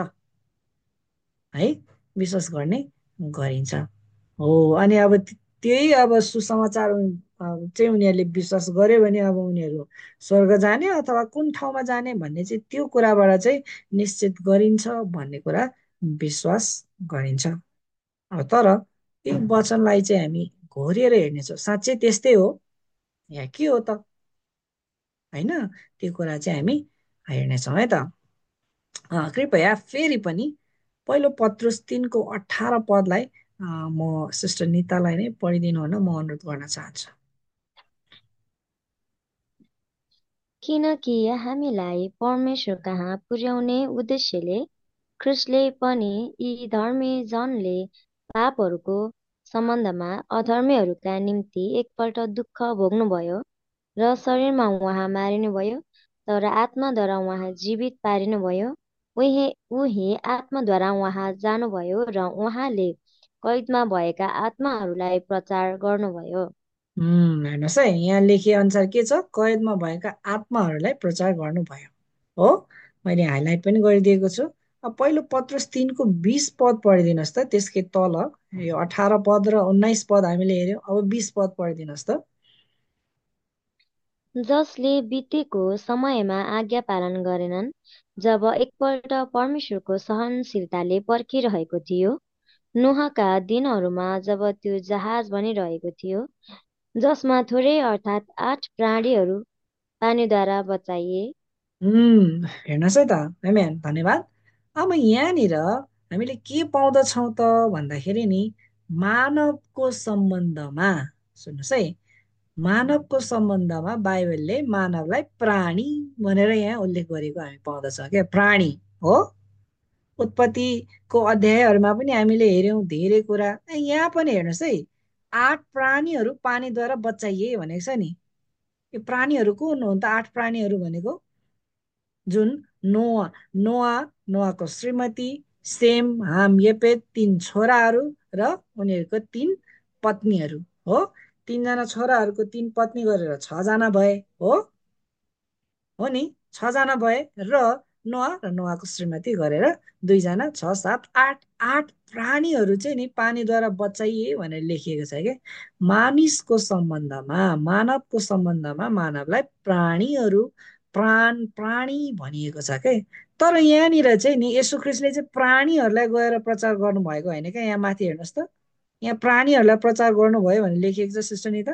है, विश्वास गर्ने गरिन्छ हो। अनि अब त्यही अब सुसमाचार चाहिँ उनीहरूले विश्वास गर्यो भने अब उनीहरू स्वर्ग जाने अथवा कुन ठाउँमा जाने भन्ने चाहिँ त्यो कुराबाट चाहिँ निश्चित गरिन्छ भन्ने कुरा विश्वास गरिन्छ। अब तर यो वचनलाई चाहिँ हामी घोरिएर हेर्नेछौँ, साँच्चै त्यस्तै हो या के हो त होइन, त्यो कुरा चाहिँ हामी हेर्नेछौँ है त। कृपया फेरि पनि पहिलो पत्रुस 3:18 पदलाई म सिस्टर नितालाई नै पढिदिनु हुन म अनुरोध गर्न चाहन्छु। किनकि हामीलाई परमेश्वर कहाँ पुर्याउने उद्देश्यले ख्रिस्टले पनि यी धर्मी जनले पापहरूको सम्बन्धमा अधर्मीहरूका निम्ति एकपल्ट दुःख भोग्नुभयो र शरीरमा उहाँ मारिनुभयो, तर आत्माद्वारा उहाँ जीवित पारिनुभयो। उही उही आत्माद्वारा वहाँ जानुभयो र उहाँले कैदमा भएका आत्माहरूलाई प्रचार गर्नुभयो। हेर्नुहोस् है, यहाँ लेखिए अनुसार के छ, कैदमा भएका आत्माहरूलाई प्रचार गर्नुभयो। हो, मैले हाइलाइट पनि गरिदिएको छु। अब पहिलो पत्रुस 3:20 पढिदिनुहोस् त, त्यसकै तल यो 18 र 19 हामीले हेऱ्यौँ। अब 20 पढिदिनुहोस् त। जसले बितेको समयमा आज्ञा पालन गरेनन्, जब एकपल्ट परमेश्वरको सहनशीलताले पर्खिरहेको थियो, नोहका दिनहरूमा जब त्यो जहाज बनिरहेको थियो, जसमा थोरै अर्थात् 8 प्राणीहरू पानीद्वारा बचाइए। हेर्नुहोस् है त, आमेन, धन्यवाद। अब यहाँनिर हामीले के पाउँदछौँ त भन्दाखेरि नि, मानवको सम्बन्धमा, सुन्नुहोस् है, मानवको सम्बन्धमा बाइबलले मानवलाई प्राणी भनेर यहाँ उल्लेख गरेको हामी पाउँदछौँ क्या, प्राणी हो। उत्पत्तिको अध्यायहरूमा पनि हामीले हेऱ्यौँ धेरै कुरा। यहाँ पनि हेर्नुहोस् है, 8 प्राणीहरू पानीद्वारा बचाइए भनेको छ नि। यो प्राणीहरू को हुन् त? 8 प्राणीहरू भनेको जुन नोआ, नोआको श्रीमती, सेम, हाम, येपेत, 3 छोराहरू र उनीहरूको 3 पत्नीहरू हो। 3 जना छोराहरूको 3 पत्नी गरेर 6 जना भए हो नि, 6 जना भए र नोआको श्रीमती गरेर 2 जना, 6, 7, 8 प्राणीहरू चाहिँ नि पानीद्वारा बचाइए भनेर लेखिएको छ क्या। मानिसको सम्बन्धमा, मानवको सम्बन्धमा मानवलाई प्राणीहरू, प्राणी भनिएको छ क्या। तर यहाँनिर चाहिँ नि येशू ख्रीष्टले चाहिँ प्राणीहरूलाई गएर प्रचार गर्नुभएको होइन क्या। यहाँ माथि हेर्नुहोस् त, यहाँ प्राणीहरूलाई प्रचार गर्नुभयो भनेर लेखिएको छ सिस्टर निता।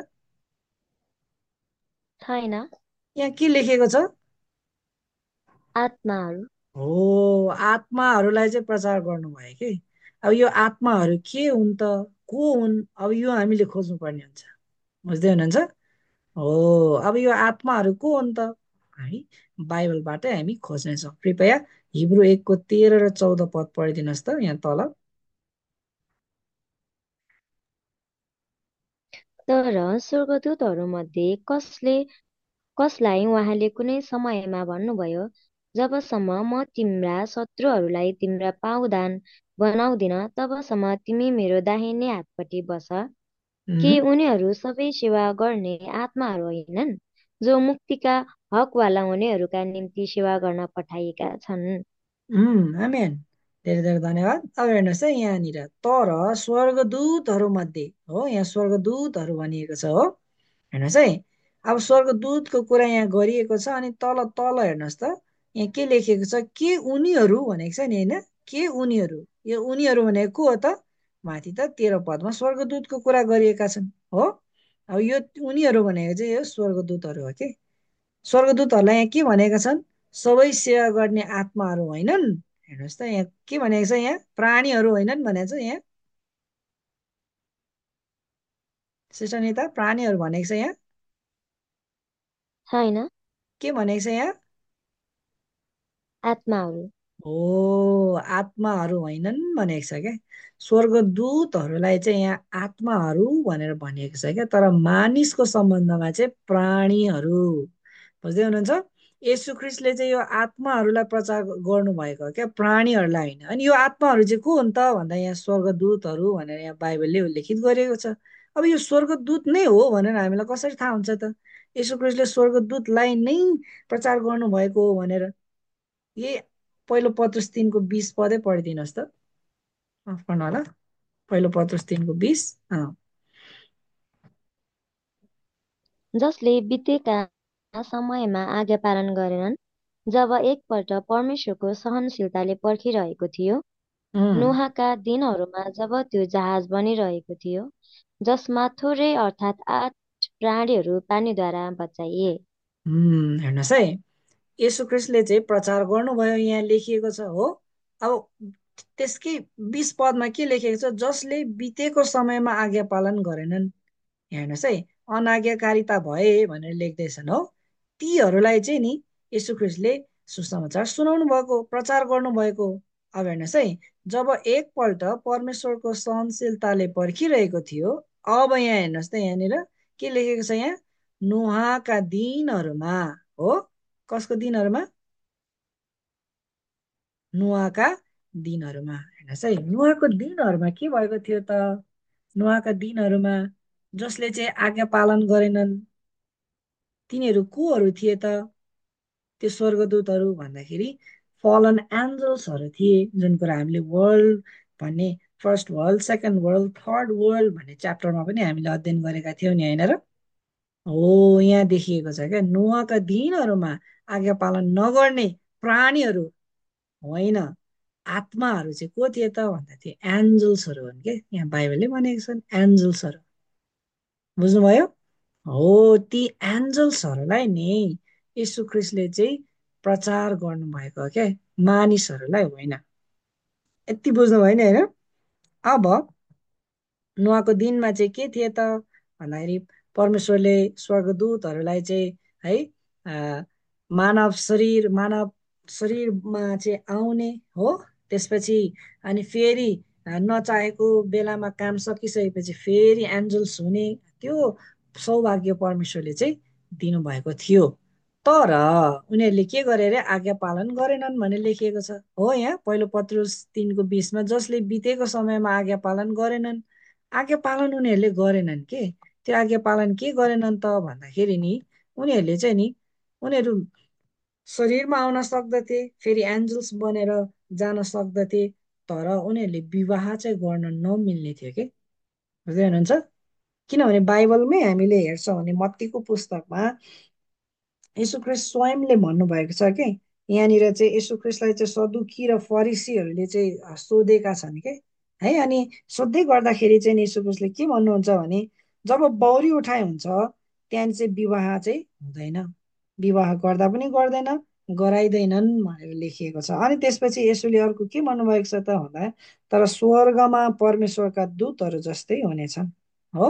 छैन, यहाँ के लेखेको छ? आत्माहरू। हो, आत्माहरूलाई चाहिँ प्रचार गर्नुभयो कि। अब यो आत्माहरू के हुन् त, को हुन्, अब यो हामीले खोज्नुपर्ने हुन्छ। बुझ्दै हुनुहुन्छ? हो, अब यो आत्माहरू को हुन् त, हामी बाइबलबाटै हामी खोज्नेछौँ। कृपया हिब्रू 1:13 र 14 पढिदिनुहोस् त यहाँ तल। तर स्वर्गदूतहरूमध्ये कसलाई उहाँले कुनै समयमा भन्नुभयो, जबसम्म म तिम्रा शत्रुहरूलाई तिम्रा पाउदान बनाउँदिन, तबसम्म तिमी मेरो दाहिने हातपट्टि बस। के उम्, उनीहरू सबै सेवा गर्ने आत्माहरू होइनन्, जो मुक्तिका हकवाला हुनेहरूका निम्ति सेवा गर्न पठाइएका छन्? आमेन, धेरै धेरै धन्यवाद। अब हेर्नुहोस् है, यहाँनिर तर स्वर्गदूतहरू मध्ये हो, यहाँ स्वर्गदूतहरू भनिएको छ हो। हेर्नुहोस् है, अब स्वर्गदूतको कुरा यहाँ गरिएको छ। अनि तल तल हेर्नुहोस् त, यहाँ के लेखेको छ, के उनीहरू भनेको छ नि होइन, के उनीहरू, यो उनीहरू भनेको को हो त? माथि त 13 स्वर्गदूतको कुरा गरिएका छन् हो। अब यो उनीहरू भनेको चाहिँ यो स्वर्गदूतहरू हो कि। स्वर्गदूतहरूलाई यहाँ के भनेका छन्? सबै सेवा गर्ने आत्माहरू होइनन्। हेर्नुहोस् त, यहाँ के भनेको छ, यहाँ प्राणीहरू होइनन् भनेको छ। यहाँ सिस्टर निता, प्राणीहरू भनेको छ यहाँ, छैन, के भनेको छ यहाँ? आत्माहरू। हो, आत्माहरू होइनन् भनेको छ क्या। स्वर्गदूतहरूलाई चाहिँ यहाँ आत्माहरू भनेर भनिएको छ क्या। तर मानिसको सम्बन्धमा चाहिँ प्राणीहरू। बुझ्दै हुनुहुन्छ? येशू ख्रीष्टले चाहिँ यो आत्माहरूलाई प्रचार गर्नुभएको हो क्या, प्राणीहरूलाई होइन। अनि यो आत्माहरू चाहिँ को हुन् त भन्दा यहाँ स्वर्गदूतहरू भनेर यहाँ बाइबलले उल्लेखित गरेको छ। अब यो स्वर्गदूत नै हो भनेर हामीलाई कसरी थाहा हुन्छ त? येशू ख्रीष्टले स्वर्गदूतलाई नै प्रचार गर्नुभएको हो भनेर। यही पहिलो पत्रुस 3:20 पढिदिनुहोस् त। माफ गर्नु होला, पहिलो पत्रुस 3:20। जसले बितेका समयमा आज्ञा पालन गरेनन्, जब एकपल्ट परमेश्वरको सहनशीलताले पर्खिरहेको थियो, नोहका दिनहरूमा जब त्यो जहाज बनिरहेको थियो, जसमा थोरै अर्थात् 8 प्राणीहरू पानीद्वारा बचाइए। हेर्नुहोस् है, येशू ख्रीष्टले चाहिँ प्रचार गर्नुभयो यहाँ लेखिएको छ हो। अब त्यसकै 20 के लेखेको छ, जसले बितेको समयमा आज्ञा पालन गरेनन्। हेर्नुहोस् है, अनाज्ञाकारिता भए भनेर लेख्दैछन् हो। तीहरूलाई चाहिँ नि येशू ख्रीष्टले सुसमाचार सुनाउनु भएको, प्रचार गर्नुभएको। अब हेर्नुहोस् है, जब एकपल्ट परमेश्वरको सहनशीलताले पर्खिरहेको थियो, अब यहाँ हेर्नुहोस् त, यहाँनिर के लेखेको छ, यहाँ नोहाका दिनहरूमा हो। कसको दिनहरूमा? नुहाका दिनहरूमा। हेर्नुहोस् है, नुहाको दिनहरूमा के भएको थियो त? नुहाका दिनहरूमा जसले चाहिँ आज्ञा पालन गरेनन् तिनीहरू कोहरू थिए त? त्यो स्वर्गदूतहरू भन्दाखेरि फलन एन्जल्सहरू थिए, जुन कुरा हामीले वर्ल्ड भन्ने first world, second world, third world भन्ने च्याप्टरमा पनि हामीले अध्ययन गरेका थियौँ नि, होइन र? हो, यहाँ देखिएको छ क्या, नुहाका दिनहरूमा आज्ञा पालन नगर्ने प्राणीहरू होइन, आत्माहरू चाहिँ को थिए त भन्दा थियो एन्जल्सहरू हुन् के। यहाँ बाइबलले भनेको छन् एन्जल्सहरू। बुझ्नुभयो? हो, ती एन्जल्सहरूलाई नि यीशु ख्रिस्टले चाहिँ प्रचार गर्नुभएको हो क्या, मानिसहरूलाई होइन। यति बुझ्नुभयो नि, होइन? अब नुहाको दिनमा चाहिँ के थिए त भन्दाखेरि परमेश्वरले स्वर्गदूतहरूलाई चाहिँ है मानव शरीरमा चाहिँ आउने हो। त्यसपछि अनि फेरि नचाहेको बेलामा काम सकिसकेपछि फेरि एन्जल्स हुने, त्यो सौभाग्य परमेश्वरले चाहिँ दिनुभएको थियो। तर उनीहरूले के गरे अरे? आज्ञा पालन गरेनन् भन्ने लेखिएको छ हो। यहाँ पहिलो पत्रुस 3:20मा जसले बितेको समयमा आज्ञा पालन गरेनन्, आज्ञा पालन उनीहरूले गरेनन् के। त्यो आज्ञा पालन के गरेनन् त भन्दाखेरि नि उनीहरूले चाहिँ नि उनीहरू शरीरमा आउन सक्दथे, फेरि एन्जल्स बनेर जान सक्दथे, तर उनीहरूले विवाह चाहिँ गर्न नमिल्ने थियो कि। बुझ्दै हुनुहुन्छ? किनभने बाइबलमै हामीले हेर्छौँ भने मत्तीको पुस्तकमा यीशु ख्रिस्ट स्वयंले भन्नुभएको छ कि यहाँनिर चाहिँ यीशु ख्रिस्टलाई चाहिँ सदुकी र फरिसीहरूले चाहिँ सोधेका छन् के है। अनि सोध्दै गर्दाखेरि चाहिँ यीशु ख्रिस्टले के भन्नुहुन्छ भने जब बौरी उठाइ हुन्छ त्यहाँदेखि चाहिँ विवाह चाहिँ हुँदैन, विवाह गर्दा पनि गर्दैन, गराइँदैनन् भनेर लेखिएको छ। अनि त्यसपछि यसुले अर्को के भन्नुभएको छ त भन्दा तर स्वर्गमा परमेश्वरका दूतहरू जस्तै हुनेछन् हो।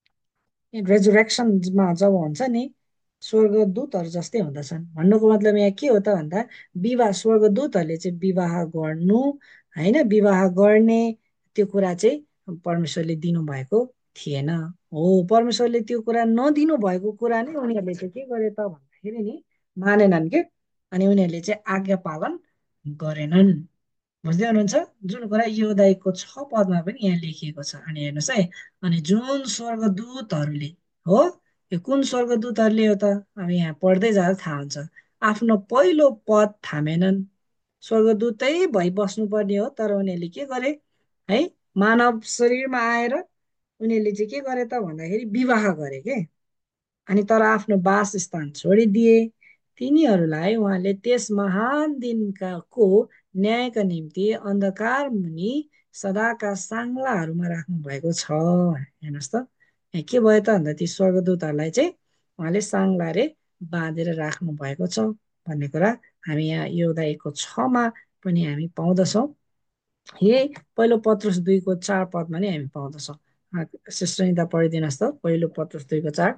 रेजुरेक्सनमा जब हुन्छ नि स्वर्गदूतहरू जस्तै हुँदछन् भन्नुको मतलब यहाँ के हो त भन्दा विवाह, स्वर्गदूतहरूले चाहिँ विवाह गर्नु होइन, विवाह गर्ने त्यो कुरा चाहिँ परमेश्वरले दिनुभएको थिएन हो। परमेश्वरले त्यो कुरा नदिनु भएको कुरा नै उनीहरूले चाहिँ के गरे त भन्दाखेरि नि मानेनन् के। अनि उनीहरूले चाहिँ आज्ञा पालन गरेनन्। बुझ्दै हुनुहुन्छ? जुन कुरा योदाइको 6 पदमा पनि यहाँ लेखिएको छ। अनि हेर्नुहोस् है, अनि जुन स्वर्गदूतहरूले हो, यो कुन स्वर्गदूतहरूले हो त? अब यहाँ पढ्दै जाँदा थाहा हुन्छ। आफ्नो पहिलो पद थामेनन्, स्वर्गदूतै भइ बस्नुपर्ने हो, तर उनीहरूले के गरे है, मानव शरीरमा आएर उनीहरूले चाहिँ के गरे त भन्दाखेरि विवाह गरे के। अनि तर आफ्नो वासस्थान छोडिदिए। तिनीहरूलाई उहाँले त्यस महान दिनका को न्यायका निम्ति अन्धकार मुनि सदाका साङ्लाहरूमा राख्नु भएको छ। हेर्नुहोस् त, यहाँ के भयो त भन्दा ती स्वर्गदूतहरूलाई चाहिँ उहाँले साङ्लाले बाँधेर राख्नु भएको छ भन्ने कुरा हामी यहाँ योदा 1:6मा पनि हामी पाउँदछौँ। यही पहिलो पत्रुस 2:4 नि हामी पाउँदछौँ। सिस्टर निता पढिदिनुहोस् त पहिलो पत्रुस 2:4।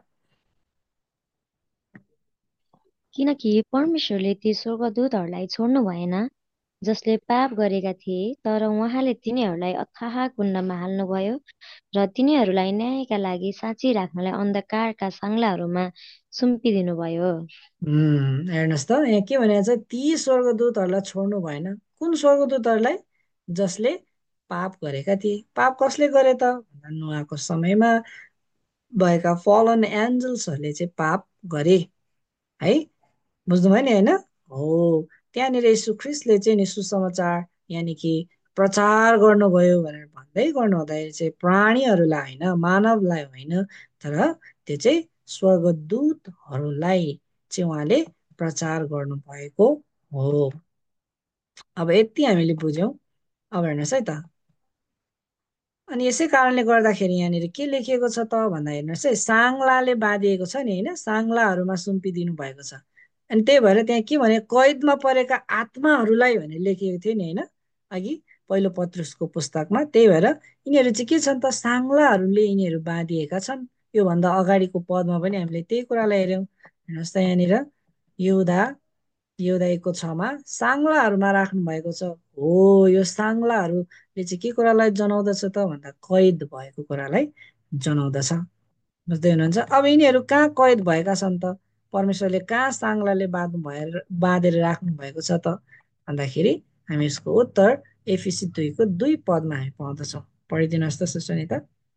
किनकि परमेश्वरले ती स्वर्गदूतहरूलाई छोड्नु भएन जसले पाप गरेका थिए, तर उहाँले तिनीहरूलाई अथाह कुण्डमा हाल्नुभयो र तिनीहरूलाई न्यायका लागि साँची राख्नलाई अन्धकारका साङ्लाहरूमा सुम्पिदिनुभयो। हेर्नुहोस् त यहाँ के भनेको छ? ती स्वर्गदूतहरूलाई छोड्नु भएन। कुन स्वर्गदूतहरूलाई? जसले पाप गरेका थिए। पाप कसले गरे त भन्दा नुहाको समयमा भएका फलन एन्जल्सहरूले चाहिँ पाप गरे है। बुझ्नुभयो नि, होइन? हो, त्यहाँनिर यीशु ख्रिस्टले चाहिँ नि सुसमाचार यानि कि प्रचार गर्नुभयो भनेर भन्दै गर्नुहुँदाखेरि चाहिँ प्राणीहरूलाई होइन, मानवलाई होइन, तर त्यो चाहिँ स्वर्गदूतहरूलाई चाहिँ उहाँले प्रचार गर्नुभएको हो। अब यति हामीले बुझ्यौँ। अब हेर्नुहोस् है त, अनि यसै कारणले गर्दाखेरि यहाँनिर के लेखिएको छ त भन्दा हेर्नुहोस् है, साङ्लाले बाँधिएको छ नि, होइन, साङ्लाहरूमा सुम्पिदिनु भएको छ। अनि त्यही भएर त्यहाँ के भने कैदमा परेका आत्माहरूलाई भनेर लेखिएको थियो नि, होइन, अघि पहिलो पत्रुसको पुस्तकमा। त्यही भएर यिनीहरू चाहिँ के छन् त? साङ्लाहरूले यिनीहरू बाँधिएका छन्। योभन्दा अगाडिको पदमा पनि हामीले त्यही कुरालाई हेऱ्यौँ। हेर्नुहोस् त यहाँनिर योदा 1:6मा साङ्लाहरूमा राख्नु भएको छ हो। यो साङ्लाहरूले चाहिँ के कुरालाई जनाउँदछ त भन्दा कैद भएको कुरालाई जनाउँदछ। बुझ्दै हुनुहुन्छ? अब यिनीहरू कहाँ कैद भएका छन् त? परमेश्वरले कहाँ साङ्लाले बाँधेर राख्नु भएको छ त भन्दाखेरि हामी यसको उत्तर एफिसी 2 को 2 पदमा हामी पाउँदछौँ। पढिदिनुहोस् त सिस्टर निता।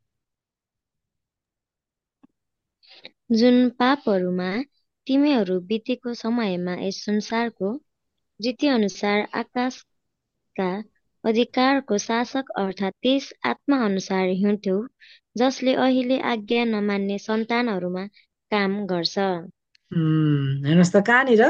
जुन पापहरूमा तिमीहरू बितेको समयमा यस संसारको रीतिअनुसार आकाशका अधिकारको शासक अर्थात् त्यस आत्मा अनुसार हिँड्थ्यौ जसले अहिले आज्ञा नमान्ने सन्तानहरूमा काम गर्छ। हेर्नुहोस् त कहाँनिर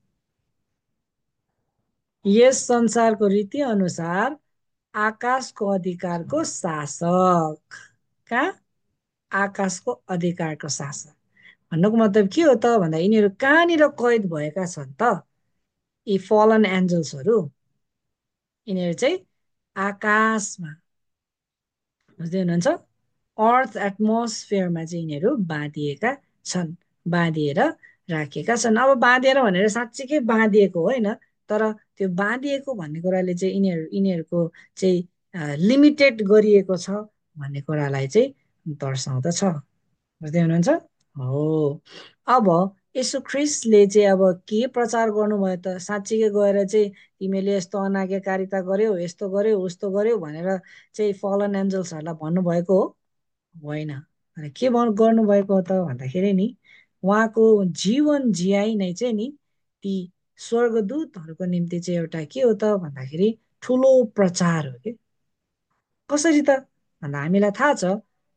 यस संसारको रीति अनुसार आकाशको अधिकारको शासक। कहाँ? आकाशको अधिकारको शासक भन्नुको मतलब के हो त भन्दा यिनीहरू कहाँनिर कैद भएका छन् त? यी फलन एन्जल्सहरू यिनीहरू चाहिँ आकाशमा, बुझ्दै हुनुहुन्छ? अर्थ एटमोस्फियरमा चाहिँ यिनीहरू बाँधिएका छन्, बाँधिएर राखिएका छन्। अब बाँधिएर भनेर साँच्चीकै बाँधिएको होइन, तर त्यो बाँधिएको भन्ने कुराले चाहिँ यिनीहरूको चाहिँ लिमिटेड गरिएको छ भन्ने कुरालाई चाहिँ दर्शाउँदछ। बुझ्दै हुनुहुन्छ? हो। अब यसो ख्रिस्टले चाहिँ अब के प्रचार गर्नुभयो त? साँच्चीकै गएर चाहिँ तिमीले यस्तो अनाज्ञाकारिता गर्यौ, यस्तो गर्यौ, उस्तो गर्यौ भनेर चाहिँ फलन एन्जल्सहरूलाई भन्नुभएको हो? होइन। के गर्नुभएको हो त भन्दाखेरि नि उहाँको जीवन जियाइ नै चाहिँ नि ती स्वर्गदूतहरूको निम्ति चाहिँ एउटा के हो त भन्दाखेरि ठुलो प्रचार हो कि। कसरी त भन्दा हामीलाई थाहा छ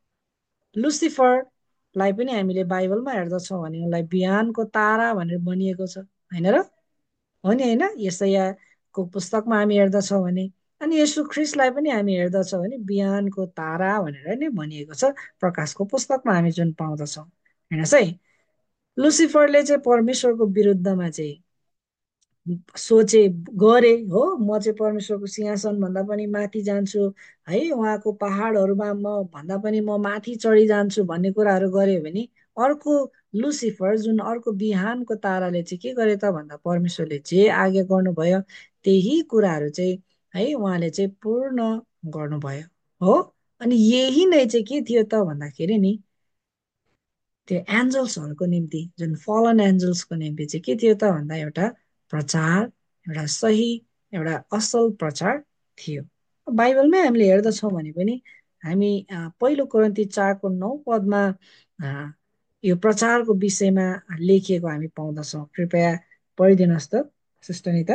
लुसिफरलाई पनि हामीले बाइबलमा हेर्दछौँ भने उनलाई बिहानको तारा भनेर भनिएको छ, होइन र? हो नि, होइन? यशायाको पुस्तकमा हामी हेर्दछौँ भने, अनि यसु ख्रिस्टलाई पनि हामी हेर्दछौँ भने बिहानको तारा भनेर नै भनिएको छ प्रकाशको पुस्तकमा हामी जुन पाउँदछौँ। हेर्नुहोस् है, लुसिफरले चाहिँ परमेश्वरको विरुद्धमा चाहिँ सोचे गरे हो, म चाहिँ परमेश्वरको सिंहासन भन्दा पनि माथि जान्छु है, उहाँको पहाडहरूमा म भन्दा पनि म माथि चढी जान्छु भन्ने कुराहरू गर्यो भने अर्को लुसिफर जुन अर्को बिहानको ताराले चाहिँ के गरे त भन्दा परमेश्वरले जे आज्ञा गर्नुभयो त्यही कुराहरू चाहिँ है उहाँले चाहिँ पूर्ण गर्नुभयो हो। अनि यही नै चाहिँ के थियो त भन्दाखेरि नि त्यो एन्जल्सहरूको निम्ति जुन फलन एन्जल्सको निम्ति चाहिँ के थियो त भन्दा एउटा प्रचार, एउटा सही, एउटा असल प्रचार थियो। बाइबलमै हामीले हेर्दछौँ भने पनि हामी पहिलो कोरिन्थी 4:9 पदमा यो प्रचारको विषयमा लेखिएको हामी पाउँदछौँ। कृपया पढिदिनुहोस् त सिस्टर निता।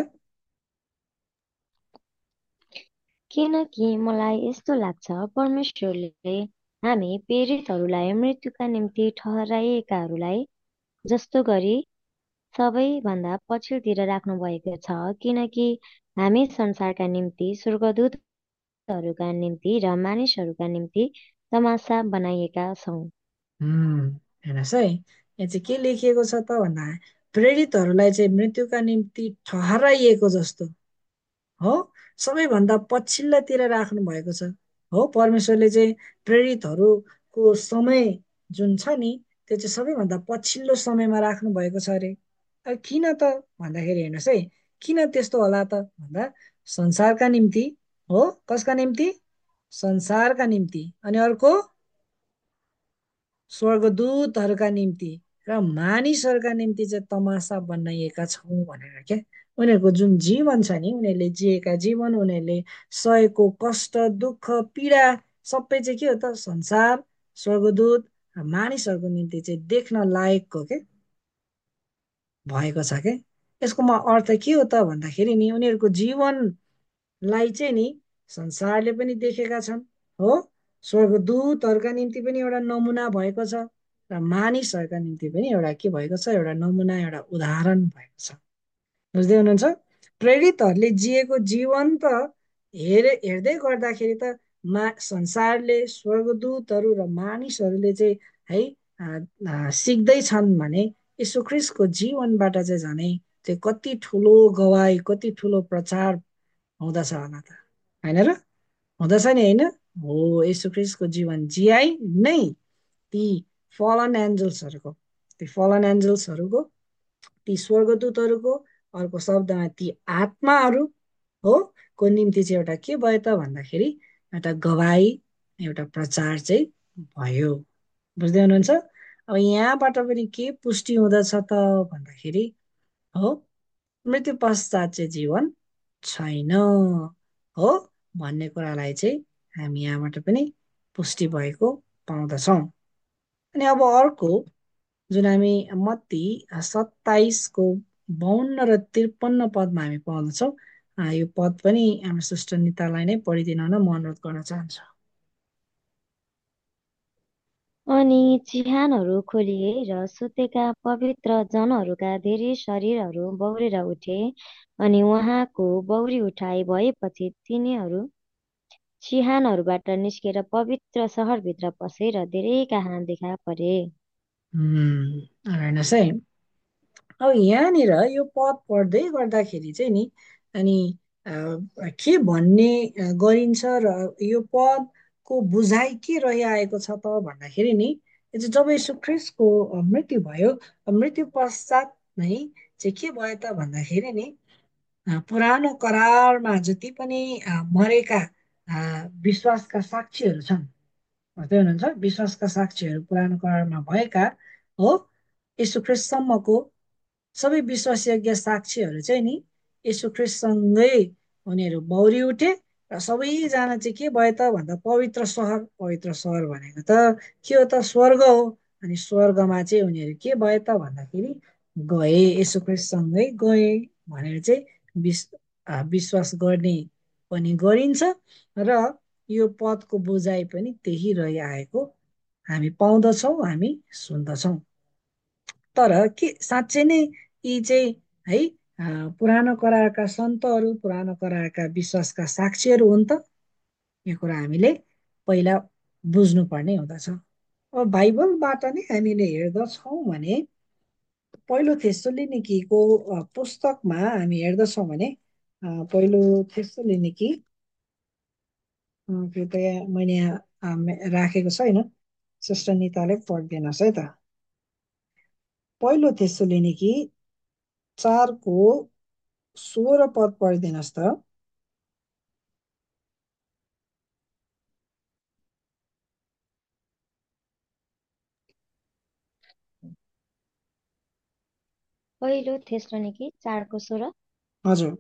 किनकि मलाई यस्तो लाग्छ परमेश्वरले हामी प्रेरितहरूलाई मृत्युका निम्ति ठहराइएकाहरूलाई जस्तो गरी सबैभन्दा पछिल्तिर राख्नुभएको छ, किनकि हामी संसारका निम्ति, स्वर्गदूतहरूका निम्ति र मानिसहरूका निम्ति तमासा बनाइएका छौँ। हेर्नुहोस् है, यहाँ चाहिँ के लेखिएको छ त भन्दा प्रेरितहरूलाई चाहिँ मृत्युका निम्ति ठहराइएको जस्तो हो, सबैभन्दा पछिल्लोतिर राख्नु भएको छ हो। परमेश्वरले चाहिँ प्रेरितहरूको समय जुन छ नि त्यो चाहिँ सबैभन्दा पछिल्लो समयमा राख्नु भएको छ अरे। अब किन त भन्दाखेरि हेर्नुहोस् है, किन त्यस्तो होला त भन्दा संसारका निम्ति हो। कसका निम्ति? संसारका निम्ति। अनि अर्को स्वर्गदूतहरूका निम्ति र मानिसहरूका निम्ति चाहिँ तमासा बनाइएका छौँ भनेर क्या। उनीहरूको जुन जीवन छ नि, उनीहरूले जिएका जीवन, उनीहरूले सहेको कष्ट, दुःख, पीडा सबै चाहिँ के हो त संसार, स्वर्गदूत र मानिसहरूको निम्ति चाहिँ देख्न लायकको के भएको छ के। यसको अर्थ के हो त भन्दाखेरि नि उनीहरूको जीवनलाई चाहिँ नि संसारले पनि देखेका छन् हो, स्वर्गदूतहरूका निम्ति पनि एउटा नमुना भएको छ र मानिसहरूका निम्ति पनि एउटा के भएको छ, एउटा नमुना, एउटा उदाहरण भएको छ। बुझ्दै हुनुहुन्छ? प्रेरितहरूले जिएको जीवन त हेर्दै गर्दाखेरि त संसारले, स्वर्गदूतहरू र मानिसहरूले चाहिँ है सिक्दैछन् भने यीशु ख्रिस्टको जीवनबाट चाहिँ झनै चाहिँ कति ठुलो गवाई, कति ठुलो प्रचार हुँदछ होला त, होइन र? हुँदछ नि, होइन? हो, यीशु ख्रिस्टको जीवन जियाइ नै ती फलन एन्जल्सहरूको, ती फलन एन्जल्सहरूको, ती स्वर्गदूतहरूको, अर्को शब्दमा ती आत्माहरू हो को निम्ति चाहिँ एउटा के भयो त भन्दाखेरि एउटा गवाई, एउटा प्रचार चाहिँ भयो। बुझ्दै हुनुहुन्छ? अब यहाँबाट पनि के पुष्टि हुँदछ त भन्दाखेरि हो मृत्यु पश्चात चाहिँ जीवन छैन हो भन्ने कुरालाई चाहिँ हामी यहाँबाट पनि पुष्टि भएको पाउँदछौँ। अनि अब अर्को जुन हामी मत्ती 27को 52 र 53 पदमा हामी पाउँदछौँ। यो पद पनि हामी सिस्टर नितालाई नै पढिदिन हुन म अनुरोध गर्न चाहन्छु। अनि चिहानहरू खोलिए र सुतेका पवित्र जनहरूका धेरै शरीरहरू बौरेर उठे। अनि उहाँको बौरी उठाइ भएपछि तिनीहरू चिहानहरूबाट निस्केर पवित्र सहरभित्र पसे र धेरै कहाँ देखा परे। हेर्नुहोस् है, अब यहाँनिर यो पद पढ्दै गर्दाखेरि चाहिँ नि अनि के भन्ने गरिन्छ र यो पदको बुझाइ के रहिआएको छ त भन्दाखेरि नि यो चाहिँ जब यीशु ख्रीष्टको मृत्यु भयो, मृत्यु पश्चात नै चाहिँ के भयो त भन्दाखेरि नि पुरानो करारमा जति पनि मरेका विश्वासका साक्षीहरू छन्, बुझ्दै हुनुहुन्छ, विश्वासका साक्षीहरू पुरानो करारमा भएका हो यीशु ख्रीष्टसम्मको सबै विश्वासयोग्य साक्षीहरू चाहिँ नि यीशु ख्रीष्टसँगै उनीहरू बौरी उठे र सबैजना चाहिँ के भयो त भन्दा पवित्र सहर भनेको त के हो त स्वर्ग हो। अनि स्वर्गमा चाहिँ उनीहरू के भयो त भन्दाखेरि गए, यीशु ख्रीष्टसँगै गए भनेर चाहिँ विश्वास गर्ने पनि गरिन्छ र यो पदको बुझाइ पनि त्यही रहिआएको हामी पाउँदछौँ, हामी सुन्दछौँ। तर के साँच्चै नै यी चाहिँ है पुरानो करारका सन्तहरू, पुरानो करारका विश्वासका साक्षीहरू हुन् त? यो कुरा हामीले पहिला बुझ्नुपर्ने हुँदछ। अब बाइबलबाट नै हामीले हेर्दछौँ भने पहिलो थेसलोनिकीको पुस्तकमा हामी हेर्दछौँ भने पहिलो थेसलोनिकी कृपया मैले यहाँ राखेको छैन, सिस्टर निताले पढिदिनुहोस् है त। पहिलो थेसलोनिकी 4को 16 पद पढिदिनुहोस् त। पहिलो थेसलोनिकी 4:16। हजुर।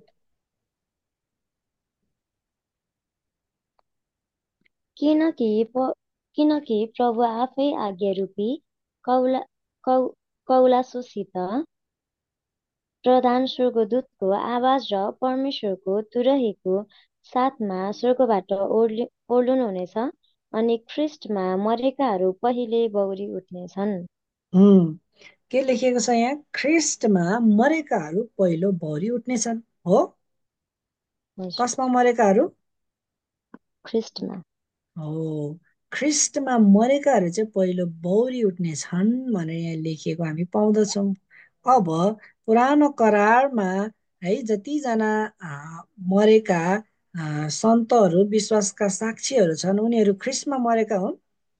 किनकि प्रभु आफै आज्ञारूपी कौला कौलासोसित प्रधान स्वर्गदूतको आवाज र परमेश्वरको तुरहीको साथमा स्वर्गबाट ओर्लुनुहुनेछ। अनि ख्रीष्टमा मरेकाहरू पहिले बौरी उठ्नेछन्। के लेखिएको छ यहाँ? ख्रीष्टमा मरेकाहरू पहिलो बौरी उठ्नेछन् हो। कसमा मरेकाहरू? ख्रीष्टमा। हो, ख्रीष्टमा मरेकाहरू चाहिँ पहिलो बौरी उठ्नेछन् भनेर यहाँ लेखिएको हामी पाउँदछौँ। अब पुरानो करारमा है जतिजना मरेका सन्तहरू, विश्वासका साक्षीहरू छन्, उनीहरू ख्रीष्टमा मरेका हुन्?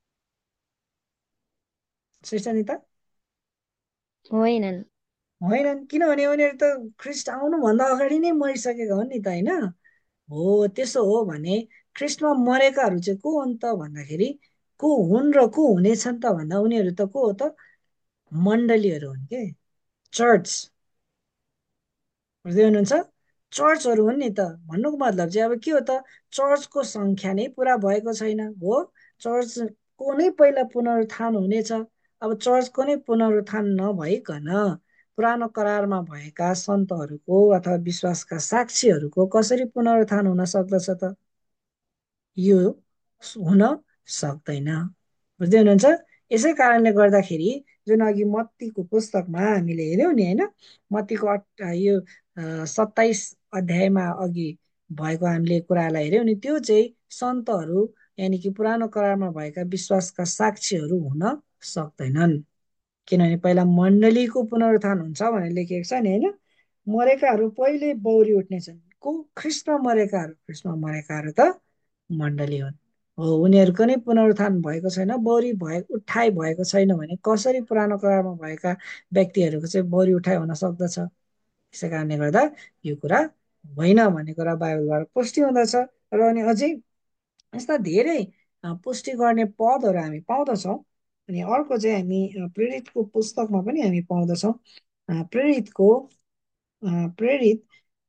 श्रेष्ठ निता? होइनन्। होइनन्, किनभने उनीहरू त ख्रीष्ट आउनुभन्दा अगाडि नै मरिसकेका हुन् नि त, होइन? हो, त्यसो हो भने ख्रीष्टमा मरेकाहरू चाहिँ को हुन् त भन्दाखेरि को हुन् र को हुनेछन् त भन्दा उनीहरू त को हो त? मण्डलीहरू हुन् के, चर्च। बुझ्दै हुनुहुन्छ? चर्चहरू हुन् नि त। भन्नुको मतलब चाहिँ अब के हो त, चर्चको सङ्ख्या नै पुरा भएको छैन हो। चर्चको नै पहिला पुनरुत्थान हुनेछ। अब चर्चको नै पुनरुत्थान नभइकन पुरानो करारमा भएका सन्तहरूको अथवा विश्वासका साक्षीहरूको कसरी पुनरुत्थान हुन सक्दछ त? यो हुन सक्दैन। बुझ्दै हुनुहुन्छ? यसै कारणले गर्दाखेरि जुन अघि मत्तीको पुस्तकमा हामीले हेऱ्यौँ नि, होइन, मत्तीको यो 27 अध्यायमा अघि भएको हामीले कुरालाई हेऱ्यौँ नि, त्यो चाहिँ सन्तहरू यानि कि पुरानो करारमा भएका विश्वासका साक्षीहरू हुन सक्दैनन्। किनभने पहिला मण्डलीको पुनरुत्थान हुन्छ भनेर लेखिएको छ नि, होइन? मरेकाहरू पहिले बौरी उठ्नेछन्। को? ख्रीष्टमा मरेकाहरू। ख्रीष्टमा मरेकाहरू त मण्डली हुन् हो। उनीहरूको नै पुनरुत्थान भएको छैन, बौरी उठाइ भएको छैन भने कसरी पुरानो करारमा भएका व्यक्तिहरूको चाहिँ बौरी उठाइ हुन सक्दछ? त्यसै कारणले गर्दा यो कुरा होइन भन्ने कुरा बाइबलबाट पुष्टि हुँदछ। र अनि अझै यस्ता धेरै पुष्टि गर्ने पदहरू हामी पाउँदछौँ। अनि अर्को चाहिँ हामी प्रेरितको पुस्तकमा पनि हामी पाउँदछौँ। प्रेरित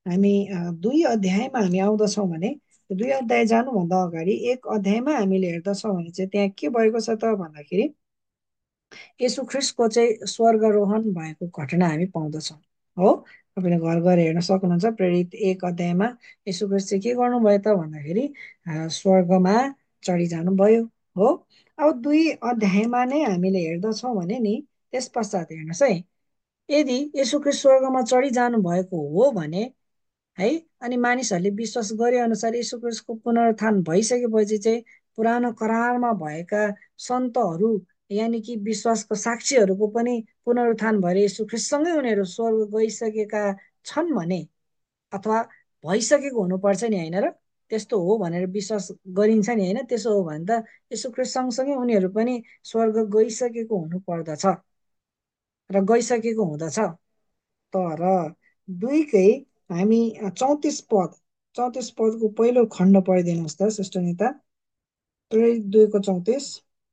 हामी 2 अध्यायमा हामी आउँदछौँ भने 2 अध्याय जानुभन्दा अगाडि 1 अध्यायमा हामीले हेर्दछौँ भने चाहिँ त्यहाँ के भएको छ त भन्दाखेरि यसु ख्रिस्टको चाहिँ स्वर्गारोहण भएको घटना हामी पाउँदछौँ हो। तपाईँले घर गएर हेर्न सक्नुहुन्छ प्रेरित 1 अध्यायमा यसु ख्रिस्ट चाहिँ के गर्नुभयो त भन्दाखेरि स्वर्गमा चढिजानु भयो हो। अब 2 अध्यायमा नै हामीले हेर्दछौँ भने नि त्यस पश्चात हेर्नुहोस् है, यदि यसु ख्रिस्ट स्वर्गमा चढिजानु भएको हो भने है, अनि मानिसहरूले विश्वास गरे अनुसार यीशु ख्रिस्टको पुनरुत्थान भइसकेपछि चाहिँ पुरानो करारमा भएका सन्तहरू यानि कि विश्वासको साक्षीहरूको पनि पुनरुत्थान भएर यीशु ख्रिस्टसँगै उनीहरू स्वर्ग गइसकेका छन् भने अथवा भइसकेको हुनुपर्छ नि, होइन र? त्यस्तो हो भनेर विश्वास गरिन्छ नि, होइन? त्यसो हो भने त यीशु ख्रिस्ट सँगसँगै उनीहरू पनि स्वर्ग गइसकेको हुनुपर्दछ र गइसकेको हुँदछ। तर दुईकै हामी 34 पदको पहिलो खण्ड पढिदिनुहोस् त सिस्टर निता, प्रेरित 2:34।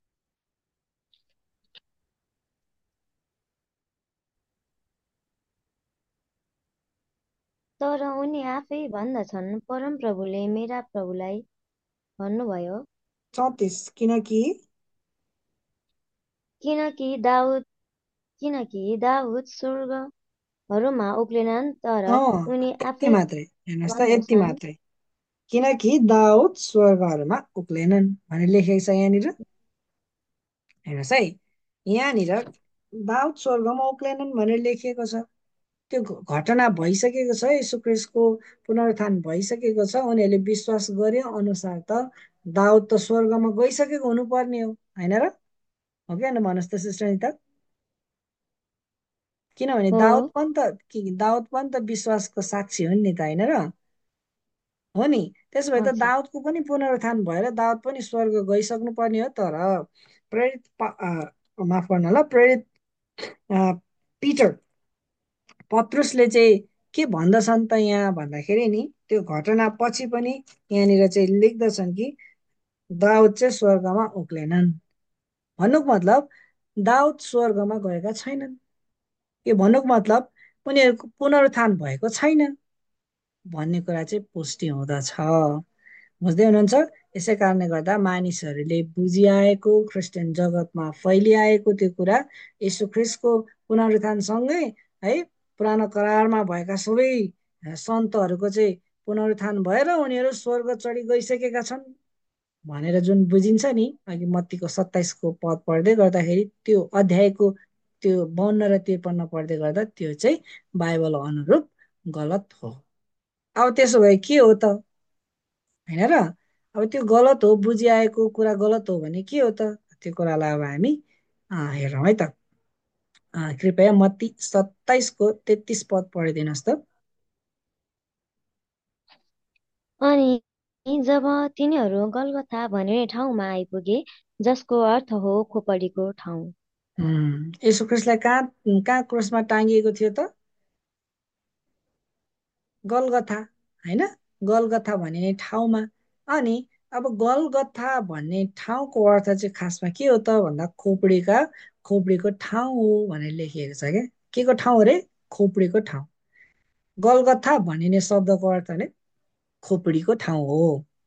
तर उनी आफै भन्दछन्, परमप्रभुले मेरा प्रभुलाई भन्नुभयो, 34 किनकि किनकि दाउद स्वर्गहरूमा उक्लेनन्, तर उनी यति आफै मात्रै हेर्नुहोस् त, यति भन्दछन्। मात्रै। किनकि दाउद स्वर्गहरूमा उक्लेनन् भनेर लेखेको छ यहाँनिर। हेर्नुहोस् है, यहाँनिर दाउद स्वर्गमा उक्लेनन् भनेर लेखिएको छ। त्यो घटना भइसकेको छ, यीशु ख्रिस्टको पुनरुत्थान भइसकेको छ। उनीहरूले विश्वास गरे अनुसार त दाउद त स्वर्गमा गइसकेको हुनुपर्ने हो, होइन र? हो कि होइन भन्नुहोस् त सिस्टर निता? किनभने हो दाउद पनि त विश्वासको साक्षी हो नि त, होइन र? हो नि। त्यसो भए त हजुर दाउदको पनि पुनरुत्थान भएर दाउद पनि स्वर्ग गइसक्नु पर्ने हो। तर प्रेरित माफ गर्नु ल, प्रेरित पिटर पत्रुसले चाहिँ के भन्दछन् त यहाँ भन्दाखेरि नि, त्यो घटना पछि पनि यहाँनिर चाहिँ लेख्दछन् कि दाउद चाहिँ स्वर्गमा उक्लेनन्। भन्नुको मतलब दाउद स्वर्गमा गएका छैनन्। यो भन्नुको मतलब उनीहरूको पुनरुत्थान भएको छैन भन्ने कुरा चाहिँ पुष्टि हुँदछ। बुझ्दै हुनुहुन्छ? यसै कारणले गर्दा मानिसहरूले बुझिआएको, क्रिस्चियन जगतमा फैलिआएको त्यो कुरा यीशु ख्रिस्टको पुनरुत्थानसँगै है, पुरानो करारमा भएका सबै सन्तहरूको चाहिँ पुनरुत्थान भएर उनीहरू स्वर्ग चढी गइसकेका छन् भनेर जुन बुझिन्छ नि, अघि मत्तीको 27को पद पढ्दै गर्दाखेरि त्यो अध्यायको त्यो 52 र 53 पढ्दै गर्दा त्यो चाहिँ बाइबल अनुरूप गलत हो। अब त्यसो भए के हो त, होइन र? अब त्यो गलत हो, बुझिआएको कुरा गलत हो भने के हो त? त्यो कुरालाई अब हामी हेरौँ है त। कृपया मत्ती 27को 33 पद पढिदिनुहोस् त। अनि जब तिनीहरू गलगथा भन्ने ठाउँमा आइपुगे, जसको अर्थ हो खोपडीको ठाउँ, यसो ख्रिस्टलाई कहाँ कहाँ क्रुसमा टाँगिएको थियो त? गलगथा, होइन? गलगथा भन्ने ठाउँमा। अनि अब गलगथा भन्ने ठाउँको अर्थ चाहिँ खासमा के हो त भन्दा खोपडीको ठाउँ हो भनेर लेखिएको छ क्या। के को ठाउँ अरे? खोपडीको ठाउँ। गलगथा भनिने शब्दको अर्थ नै खोपडीको ठाउँ हो।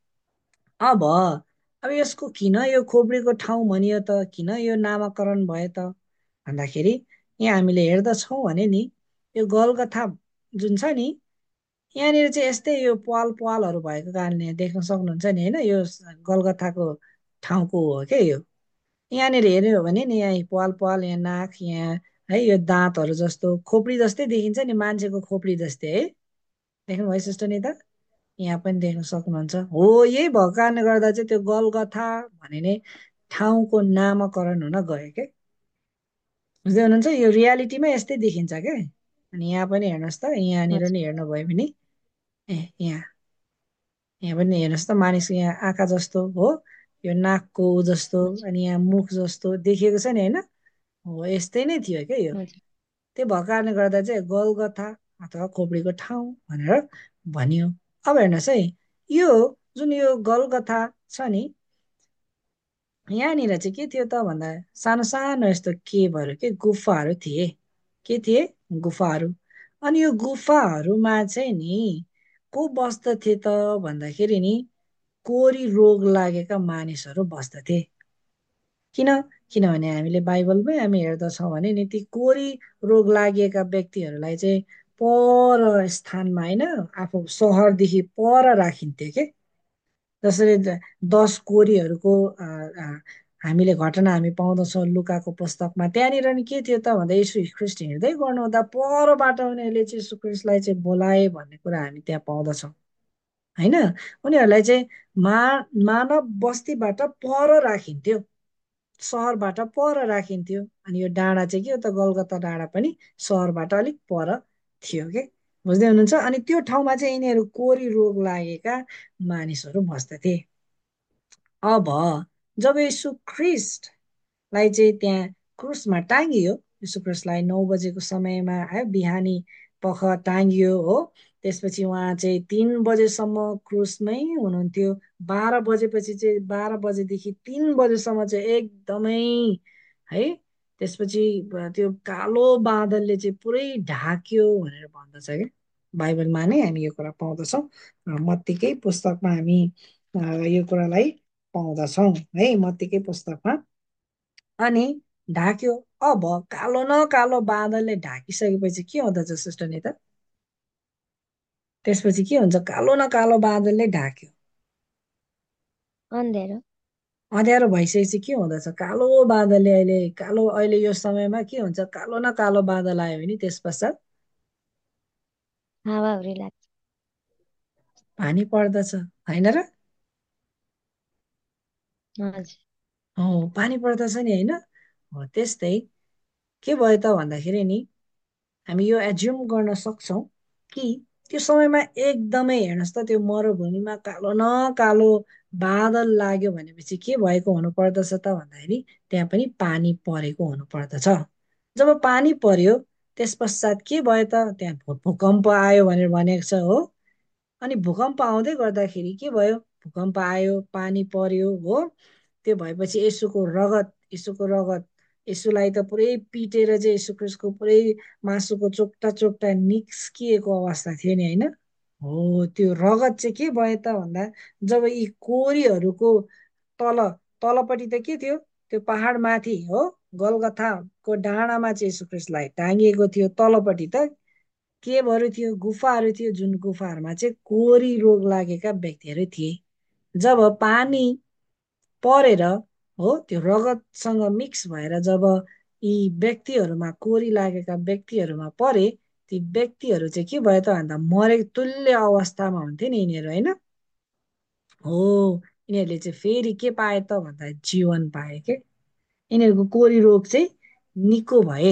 अब यसको किन यो खोपडीको ठाउँ भनियो त, किन यो नामाकरण भयो त भन्दाखेरि यहाँ हामीले हेर्दछौँ भने नि, यो गलगथा जुन छ नि, यहाँनिर चाहिँ यस्तै यो पालहरू भएको कारणले देख्न सक्नुहुन्छ नि, होइन? यो गलगथाको ठाउँको हो क्या यो। यहाँनिर हेऱ्यो भने नि, यहाँ पाल यहाँ नाक, यहाँ है यो दाँतहरू जस्तो खोपडी जस्तै देखिन्छ नि, मान्छेको खोपडी जस्तै है। देख्नुभयो सिस्टर नि त? यहाँ पनि देख्न सक्नुहुन्छ। हो, यही भएको कारणले गर्दा चाहिँ त्यो गलगथा भनिने ठाउँको नामाकरण हुन गयो क्या। बुझ्दै हुनुहुन्छ? यो रियालिटीमा यस्तै देखिन्छ क्या। अनि यहाँ पनि हेर्नुहोस् त, यहाँनिर नि हजुर हेर्नुभयो भने यहाँ यहाँ पनि हेर्नुहोस् त, मानिसको यहाँ आँखा जस्तो हो, यो नाकको जस्तो, हजुर अनि यहाँ मुख जस्तो देखिएको छ नि, होइन? हो, यस्तै नै थियो क्या यो। हजुर त्यो भएको कारणले गर्दा चाहिँ गलगथा अथवा खोपडीको ठाउँ भनेर भनियो। अब हेर्नुहोस् है, यो जुन यो गलगथा छ नि, यहाँनिर चाहिँ के थियो त भन्दा सानो सानो यस्तो केभहरू के गुफाहरू थिए। के थिए? गुफाहरू। अनि यो गुफाहरूमा चाहिँ नि को बस्दथे त भन्दाखेरि नि कोरी रोग लागेका मानिसहरू बस्दथे। किन? किनभने हामीले बाइबलमै हामी हेर्दछौँ भने नि ती कोरी रोग लागेका व्यक्तिहरूलाई चाहिँ पर स्थानमा होइन आफू सहरदेखि पर राखिन्थ्यो के। जसरी 10 कोरीहरूको हामीले घटना हामी पाउँदछौँ लुकाको पुस्तकमा। त्यहाँनिर नि के थियो त भन्दा यीशु ख्रिस्ट हिँड्दै गर्नुहुँदा परबाट उनीहरूले चाहिँ यीशु ख्रिस्टलाई चाहिँ बोलाए भन्ने कुरा हामी त्यहाँ पाउँदछौँ होइन। उनीहरूलाई चाहिँ मा मानव बस्तीबाट पर राखिन्थ्यो, सहरबाट पर राखिन्थ्यो। अनि यो डाँडा चाहिँ के हो त गलगता डाँडा पनि सहरबाट अलिक पर थियो के। बुझ्दै हुनुहुन्छ? अनि त्यो ठाउँमा चाहिँ यिनीहरू कोरी रोग लागेका मानिसहरू बस्दथे। अब जब यीशु ख्रिस्टलाई चाहिँ त्यहाँ क्रुसमा टाँगियो, यीशु ख्रिस्टलाई 9 बजेको समयमा है बिहानी पख टाँगियो हो। त्यसपछि उहाँ चाहिँ 3 बजेसम्म क्रुसमै हुनुहुन्थ्यो। 12 बजेपछि चाहिँ 12 बजेदेखि 3 बजेसम्म चाहिँ एकदमै है। त्यसपछि त्यो कालो बादलले चाहिँ पुरै ढाक्यो भनेर भन्दछ क्या। बाइबलमा नै हामी यो कुरा पाउँदछौँ। मत्तीकै पुस्तकमा हामी यो कुरालाई पाउँदछौँ है, मत्तीकै पुस्तकमा। अनि ढाक्यो। अब कालो न कालो बादलले ढाकिसकेपछि के हुँदछ सिस्टर निता? त्यसपछि के हुन्छ? कालो न कालो बादलले ढाक्यो, अँध्यारो। अँध्यारो भइसकेपछि के हुँदछ? कालो बादलले अहिले यो समयमा के हुन्छ? कालो न कालो बादल आयो भने त्यस पश्चात हावाहुरी लाग्छ। पानी पर्दछ होइन र? हजुर। हो, पानी पर्दछ नि होइन। हो, त्यस्तै के भयो त भन्दाखेरि नि हामी यो एज्युम गर्न सक्छौँ कि त्यो समयमा एकदमै हेर्नुहोस् त त्यो मरुभूमिमा कालो न कालो बादल लाग्यो भनेपछि के भएको हुनु पर्दछ त भन्दाखेरि त्यहाँ पनि पानी परेको हुनु पर्दछ। जब पानी पर्यो त्यस पश्चात के भयो त? त्यहाँ भूकम्प आयो भनेर भनेको छ हो। अनि भूकम्प आउँदै गर्दाखेरि के भयो? भूकम्प आयो, पानी पर्यो हो। त्यो भएपछि यसुको रगत यसुलाई त पुरै पिटेर चाहिँ यसु क्रिस्टको पुरै मासुको चोक्टा चोक्टा निस्किएको अवस्था थियो नि होइन। हो, त्यो रगत चाहिँ के भयो त भन्दा जब यी कोरीहरूको तल तलपट्टि त के थियो? त्यो पहाड माथि हो गलगथाको डाँडामा चाहिँ यसु क्रिस्टलाई टाँगिएको थियो। तलपट्टि त केहरू थियो? गुफाहरू थियो, जुन गुफाहरूमा चाहिँ कोरी रोग लागेका व्यक्तिहरू थिए। जब पानी परेर हो त्यो रगतसँग मिक्स भएर जब यी व्यक्तिहरूमा कोरी लागेका व्यक्तिहरूमा परे, ती व्यक्तिहरू चाहिँ के भयो त भन्दा मरे तुल्य अवस्थामा हुन्थे नि यिनीहरू होइन। हो, यिनीहरूले चाहिँ फेरि के पाए त भन्दा जीवन पाए के। यिनीहरूको कोरी रोग चाहिँ निको भए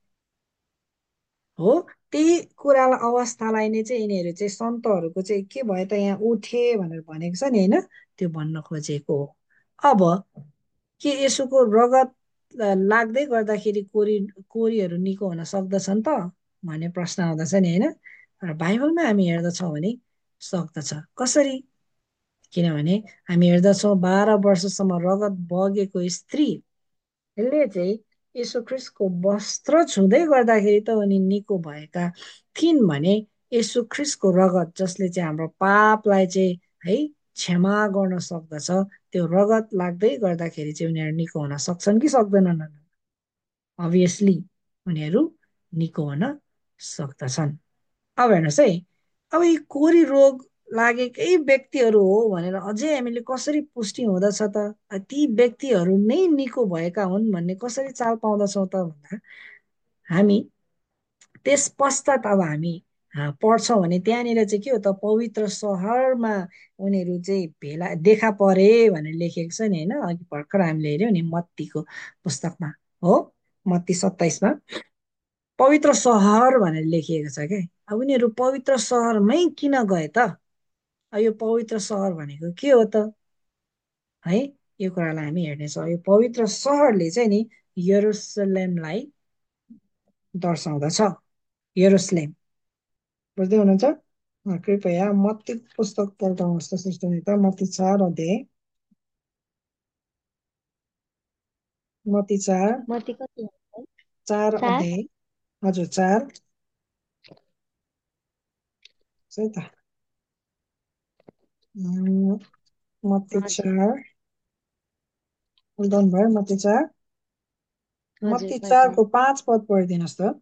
हो। त्यही कुरालाई अवस्थालाई नै चाहिँ यिनीहरू चाहिँ सन्तहरूको चाहिँ के भयो त यहाँ उठे भनेर भनेको छ नि होइन। त्यो भन्न खोजेको हो। अब के यसोको रगत लाग्दै गर्दाखेरि कोरीहरू निको हुन सक्दछन् त भन्ने प्रश्न आउँदछ नि होइन। र बाइबलमा हामी हेर्दछौँ भने सक्दछ। कसरी? किनभने हामी हेर्दछौँ 12 वर्षसम्म रगत बगेको स्त्रीले चाहिँ यीशु ख्रिस्टको वस्त्र छुँदै गर्दाखेरि त उनी निको भएका थिइन् भने यीशु ख्रिस्टको रगत जसले चाहिँ हाम्रो पापलाई चाहिँ है क्षमा गर्न सक्दछ, त्यो रगत लाग्दै गर्दाखेरि चाहिँ उनीहरू निको हुन सक्छन् कि सक्दैनन्? अभियसली उनीहरू निको हुन सक्दछन्। अब हेर्नुहोस् है, अब यी कोरी रोग लागेकै व्यक्तिहरू हो भनेर अझै हामीले कसरी पुष्टि हुँदछ त ती व्यक्तिहरू नै निको भएका हुन् भन्ने कसरी चाल पाउँदछौँ त भन्दा हामी त्यस पश्चात अब हामी पढ्छौँ भने त्यहाँनिर चाहिँ के हो त पवित्र सहरमा उनीहरू चाहिँ भेला देखा परे भनेर लेखेको छ नि होइन। अघि भर्खर हामीले हेऱ्यौँ नि मत्तीको पुस्तकमा हो, मत्ती 27मा पवित्र सहर भनेर लेखिएको छ क्या। अब उनीहरू पवित्र सहरमै किन गए त? यो पवित्र सहर भनेको के हो त है? यो कुरालाई हामी हेर्नेछौँ। यो पवित्र सहरले चाहिँ नि यरुसलेमलाई दर्शाउँदछ। यरुसलेम, बुझ्दै हुनुहुन्छ? कृपया मत्ती पुस्तक पल्टाउनुहोस् त सिस्टर त मत्ती 4 अध्याय, मत्ती 4 मती कति हो? 4 4। अध्याय हजुर 4 है त। उम्, मत्ती हजुर 4 उल्टाउनु भयो। मत्ती 4 हजुर मत्ती पल्टाएँ। 4 को 5 पद पढिदिनुहोस् त।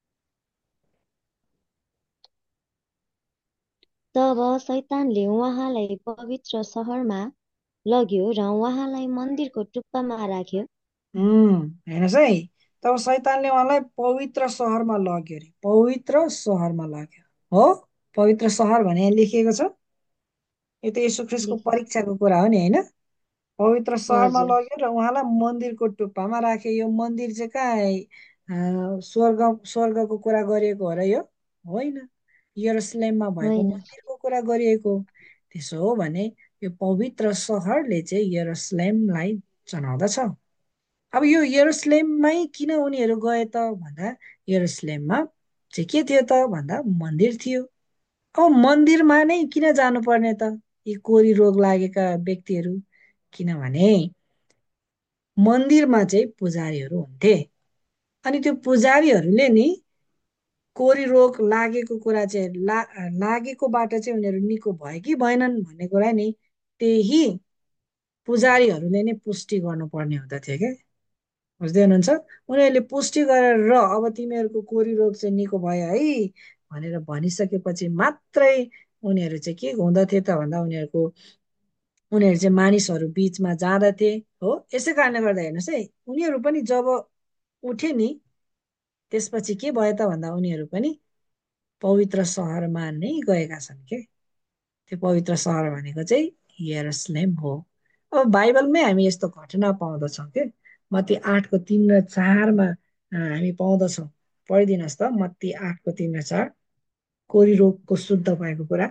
तब शैतानले उहाँलाई पवित्र सहरमा लग्यो र उहाँलाई मन्दिरको टुप्पामा राख्यो। हेर्नुहोस् है, तब शैतानले उहाँलाई पवित्र सहरमा लग्यो अरे। पवित्र सहरमा लग्यो हो। पवित्र सहर भने यहाँ लेखिएको छ। यो त यीशु ख्रिस्टको लेखेको छ। परीक्षाको कुरा हो नि, होइन? पवित्र सहरमा हजुर लग्यो र उहाँलाई मन्दिरको टुप्पामा राख्यो। यो मन्दिर चाहिँ कहाँ स्वर्गको कुरा गरिएको हो र यो होइन। यरुसलेममा भएको होइन। मन्दिरको कुरा गरिएको। त्यसो हो भने यो पवित्र सहरले चाहिँ यरुसलेमलाई जनाउँदछ। अब यो यरुसलेममै किन उनीहरू गए त भन्दा, यरुसलेममा चाहिँ के थियो त भन्दा मन्दिर थियो। अब मन्दिरमा नै किन जानुपर्ने त यी कोरी रोग लागेका व्यक्तिहरू? किनभने मन्दिरमा चाहिँ पुजारीहरू हुन्थे। अनि त्यो पुजारीहरूले नि कोरी रोग लागेको कुरा चाहिँ लागेकोबाट चाहिँ उनीहरू निको भयो कि भएनन् भन्ने कुरा नि त्यही पुजारीहरूले नै पुष्टि गर्नुपर्ने हुँदथ्यो क्या। बुझ्दै हुनुहुन्छ? उनीहरूले पुष्टि गरेर र अब तिमीहरूको कोरी रोग चाहिँ निको भयो है भनेर भनिसकेपछि मात्रै उनीहरू चाहिँ के हुँदथे त भन्दा उनीहरू चाहिँ मानिसहरू बिचमा जाँदथे हो। यसै कारणले गर्दा हेर्नुहोस् है, उनीहरू पनि जब उठे नि त्यसपछि के भयो त भन्दा उनीहरू पनि पवित्र सहरमा नै गएका छन् के। त्यो पवित्र सहर भनेको चाहिँ यरुसलेम हो। अब बाइबलमै हामी यस्तो घटना पाउँदछौँ के। मत्ती 8को 3 र 4मा हामी पाउँदछौँ। पढिदिनुहोस् त, मत्ती 8को 3 र 4, कोरी रोगको शुद्ध भएको कुरा।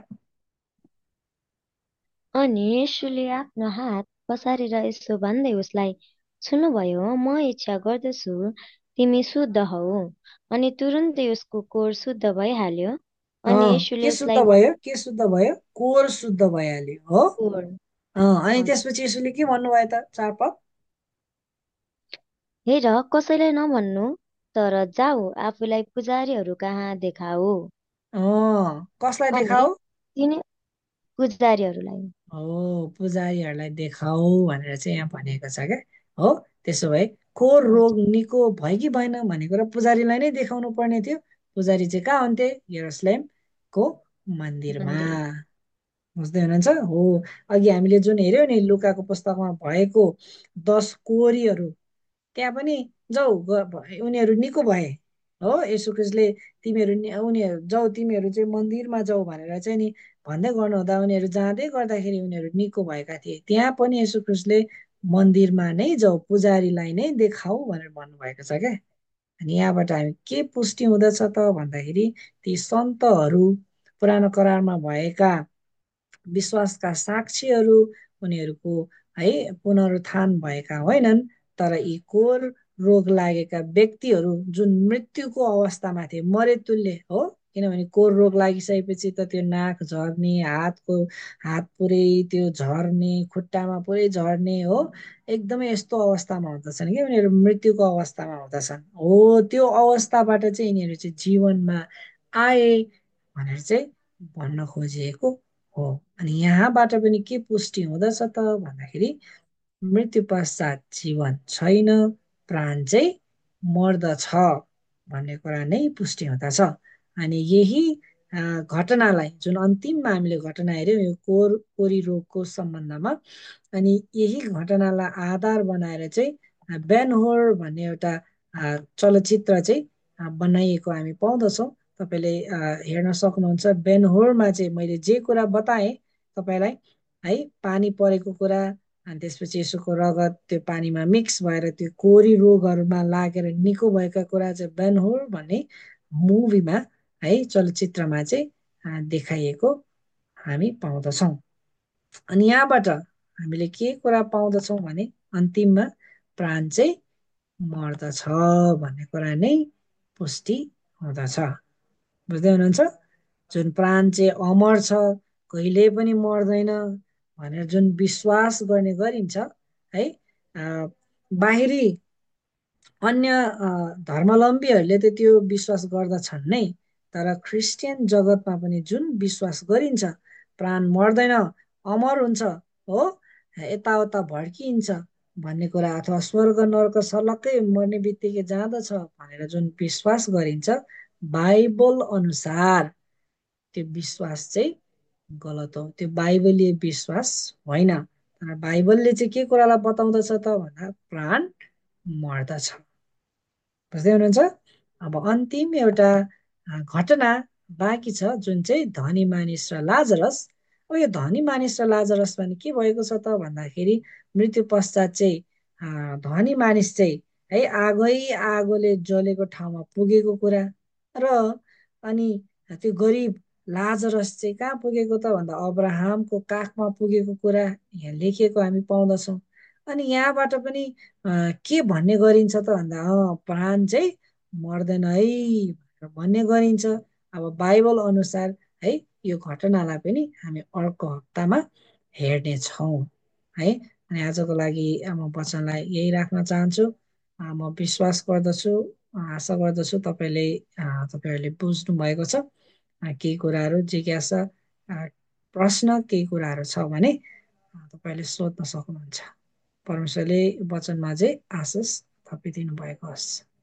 अनि यीशुले आफ्नो हात पसारेर यसो भन्दै उसलाई छुनुभयो, म इच्छा गर्दछु तिमी शुद्ध हौ। अनि तुरुन्तै उसको कोर शुद्ध भइहाल्यो। अनि के यीशुले शुद्ध उसलाई भयो? के शुद्ध भयो? कोर शुद्ध भइहाल्यो हो। कोर अनि हजुर त्यसपछि यसोले के भन्नुभयो त 4 पद? हेर कसैलाई नभन्नु, तर जाऊ आफूलाई पुजारीहरू कहाँ देखाऊ। कसलाई अनि देखाऊ? तिनी पुजारीहरूलाई। हो, पुजारीहरूलाई देखाऊ भनेर चाहिँ यहाँ भनिएको छ क्या हो। त्यसो भए खोर रोग हजुर निको भयो कि भएन भन्ने कुरा पुजारीलाई नै देखाउनु पर्ने थियो। पुजारी चाहिँ कहाँ हुन्थे? यरुसलेमको मन्दिरमा। मन्दिर बुझ्दै हुनुहुन्छ? हो। अघि हामीले जुन हेऱ्यौँ नि लुकाको पुस्तकमा भएको 10 कोरीहरू, त्यहाँ पनि जाऊ उनीहरू निको भए हो। यसु ख्रिस्टले उनीहरू जाऊ तिमीहरू चाहिँ मन्दिरमा जाऊ भनेर चाहिँ नि भन्दै गर्नुहुँदा उनीहरू जाँदै गर्दाखेरि उनीहरू निको भएका थिए। त्यहाँ पनि यसु ख्रिस्टले मन्दिरमा नै जाऊ, पुजारीलाई नै देखाऊ भनेर भन्नुभएको छ क्या। अनि यहाँबाट हामी के पुष्टि हुँदछ त भन्दाखेरि ती सन्तहरू, पुरानो करारमा भएका विश्वासका साक्षीहरू, उनीहरूको है पुनरुत्थान भएका होइनन्, तर यी कोर रोग लागेका व्यक्तिहरू जुन मृत्युको अवस्थामा थिए, मरेतुल्य हो। किनभने कोर रोग लागिसकेपछि त त्यो नाक झर्ने, हात पुरै त्यो झर्ने, खुट्टामा पुरै झर्ने हो। एकदमै यस्तो अवस्थामा हुँदछन् कि उनीहरू मृत्युको अवस्थामा हुँदछन् हो। त्यो अवस्थाबाट चाहिँ यिनीहरू चाहिँ जीवनमा आए भनेर चाहिँ भन्न खोजिएको हो। अनि यहाँबाट पनि के पुष्टि हुँदछ त भन्दाखेरि मृत्यु पश्चात जीवन छैन, प्राण चाहिँ मर्दछ भन्ने कुरा नै पुष्टि हुँदछ। अनि यही घटनालाई जुन अन्तिममा हामीले घटना हेऱ्यौँ यो कोरी रोगको सम्बन्धमा, अनि यही घटनालाई आधार बनाएर चाहिँ बेन होर भन्ने एउटा चलचित्र चाहिँ बनाइएको हामी पाउँदछौँ। तपाईँले हेर्न सक्नुहुन्छ। बेन होरमा चाहिँ मैले जे कुरा बताएँ तपाईँलाई है, पानी परेको कुरा, अनि त्यसपछि यसोको रगत त्यो पानीमा मिक्स भएर त्यो कोरी रोगहरूमा लागेर निको भएका कुरा चाहिँ बेन होर भन्ने मुभीमा है, चलचित्रमा चाहिँ देखाइएको हामी पाउँदछौँ। अनि यहाँबाट हामीले के कुरा पाउँदछौँ भने अन्तिममा प्राण चाहिँ मर्दछ भन्ने कुरा नै पुष्टि हुँदछ। बुझ्दै हुनुहुन्छ? जुन प्राण चाहिँ अमर छ, कहिले पनि मर्दैन भनेर जुन विश्वास गर्ने गरिन्छ है, बाहिरी अन्य धर्मावलम्बीहरूले त त्यो विश्वास गर्दछन् नै, तर क्रिस्चियन जगतमा पनि जुन विश्वास गरिन्छ प्राण मर्दैन अमर हुन्छ हो यताउता भड्किन्छ भन्ने कुरा अथवा स्वर्ग नर्क सलक्कै मर्ने बित्तिकै जाँदछ भनेर जुन विश्वास गरिन्छ बाइबल अनुसार त्यो विश्वास चाहिँ गलत हो त्यो बाइबलीय विश्वास होइन तर बाइबलले चाहिँ के कुरालाई बताउँदछ त भन्दा प्राण मर्दछ बुझ्दै हुनुहुन्छ अब अन्तिम एउटा घटना बाँकी छ जुन चाहिँ धनी मानिस र लाजरस अब यो धनी मानिस र लाजरस भने के भएको छ त भन्दाखेरि मृत्यु पश्चात चाहिँ धनी मानिस चाहिँ है आगोले जलेको ठाउँमा पुगेको कुरा र अनि त्यो गरिब लाजरस चाहिँ कहाँ पुगेको त भन्दा अब्राहमको काखमा पुगेको कुरा यहाँ लेखिएको हामी पाउँदछौँ अनि यहाँबाट पनि के भन्ने गरिन्छ त भन्दा प्राण चाहिँ मर्दैन है भनेर भन्ने गरिन्छ अब बाइबल अनुसार है यो घटनालाई पनि हामी अर्को हप्तामा हेर्नेछौँ है अनि आजको लागि म वचनलाई यही राख्न चाहन्छु म विश्वास गर्दछु आशा गर्दछु तपाईँहरूले बुझ्नु भएको छ केही कुराहरू जिज्ञासा प्रश्न केही कुराहरू छ भने तपाईँले सोध्न सक्नुहुन्छ परमेश्वरले वचनमा चाहिँ आशिष थपिदिनु भएको होस्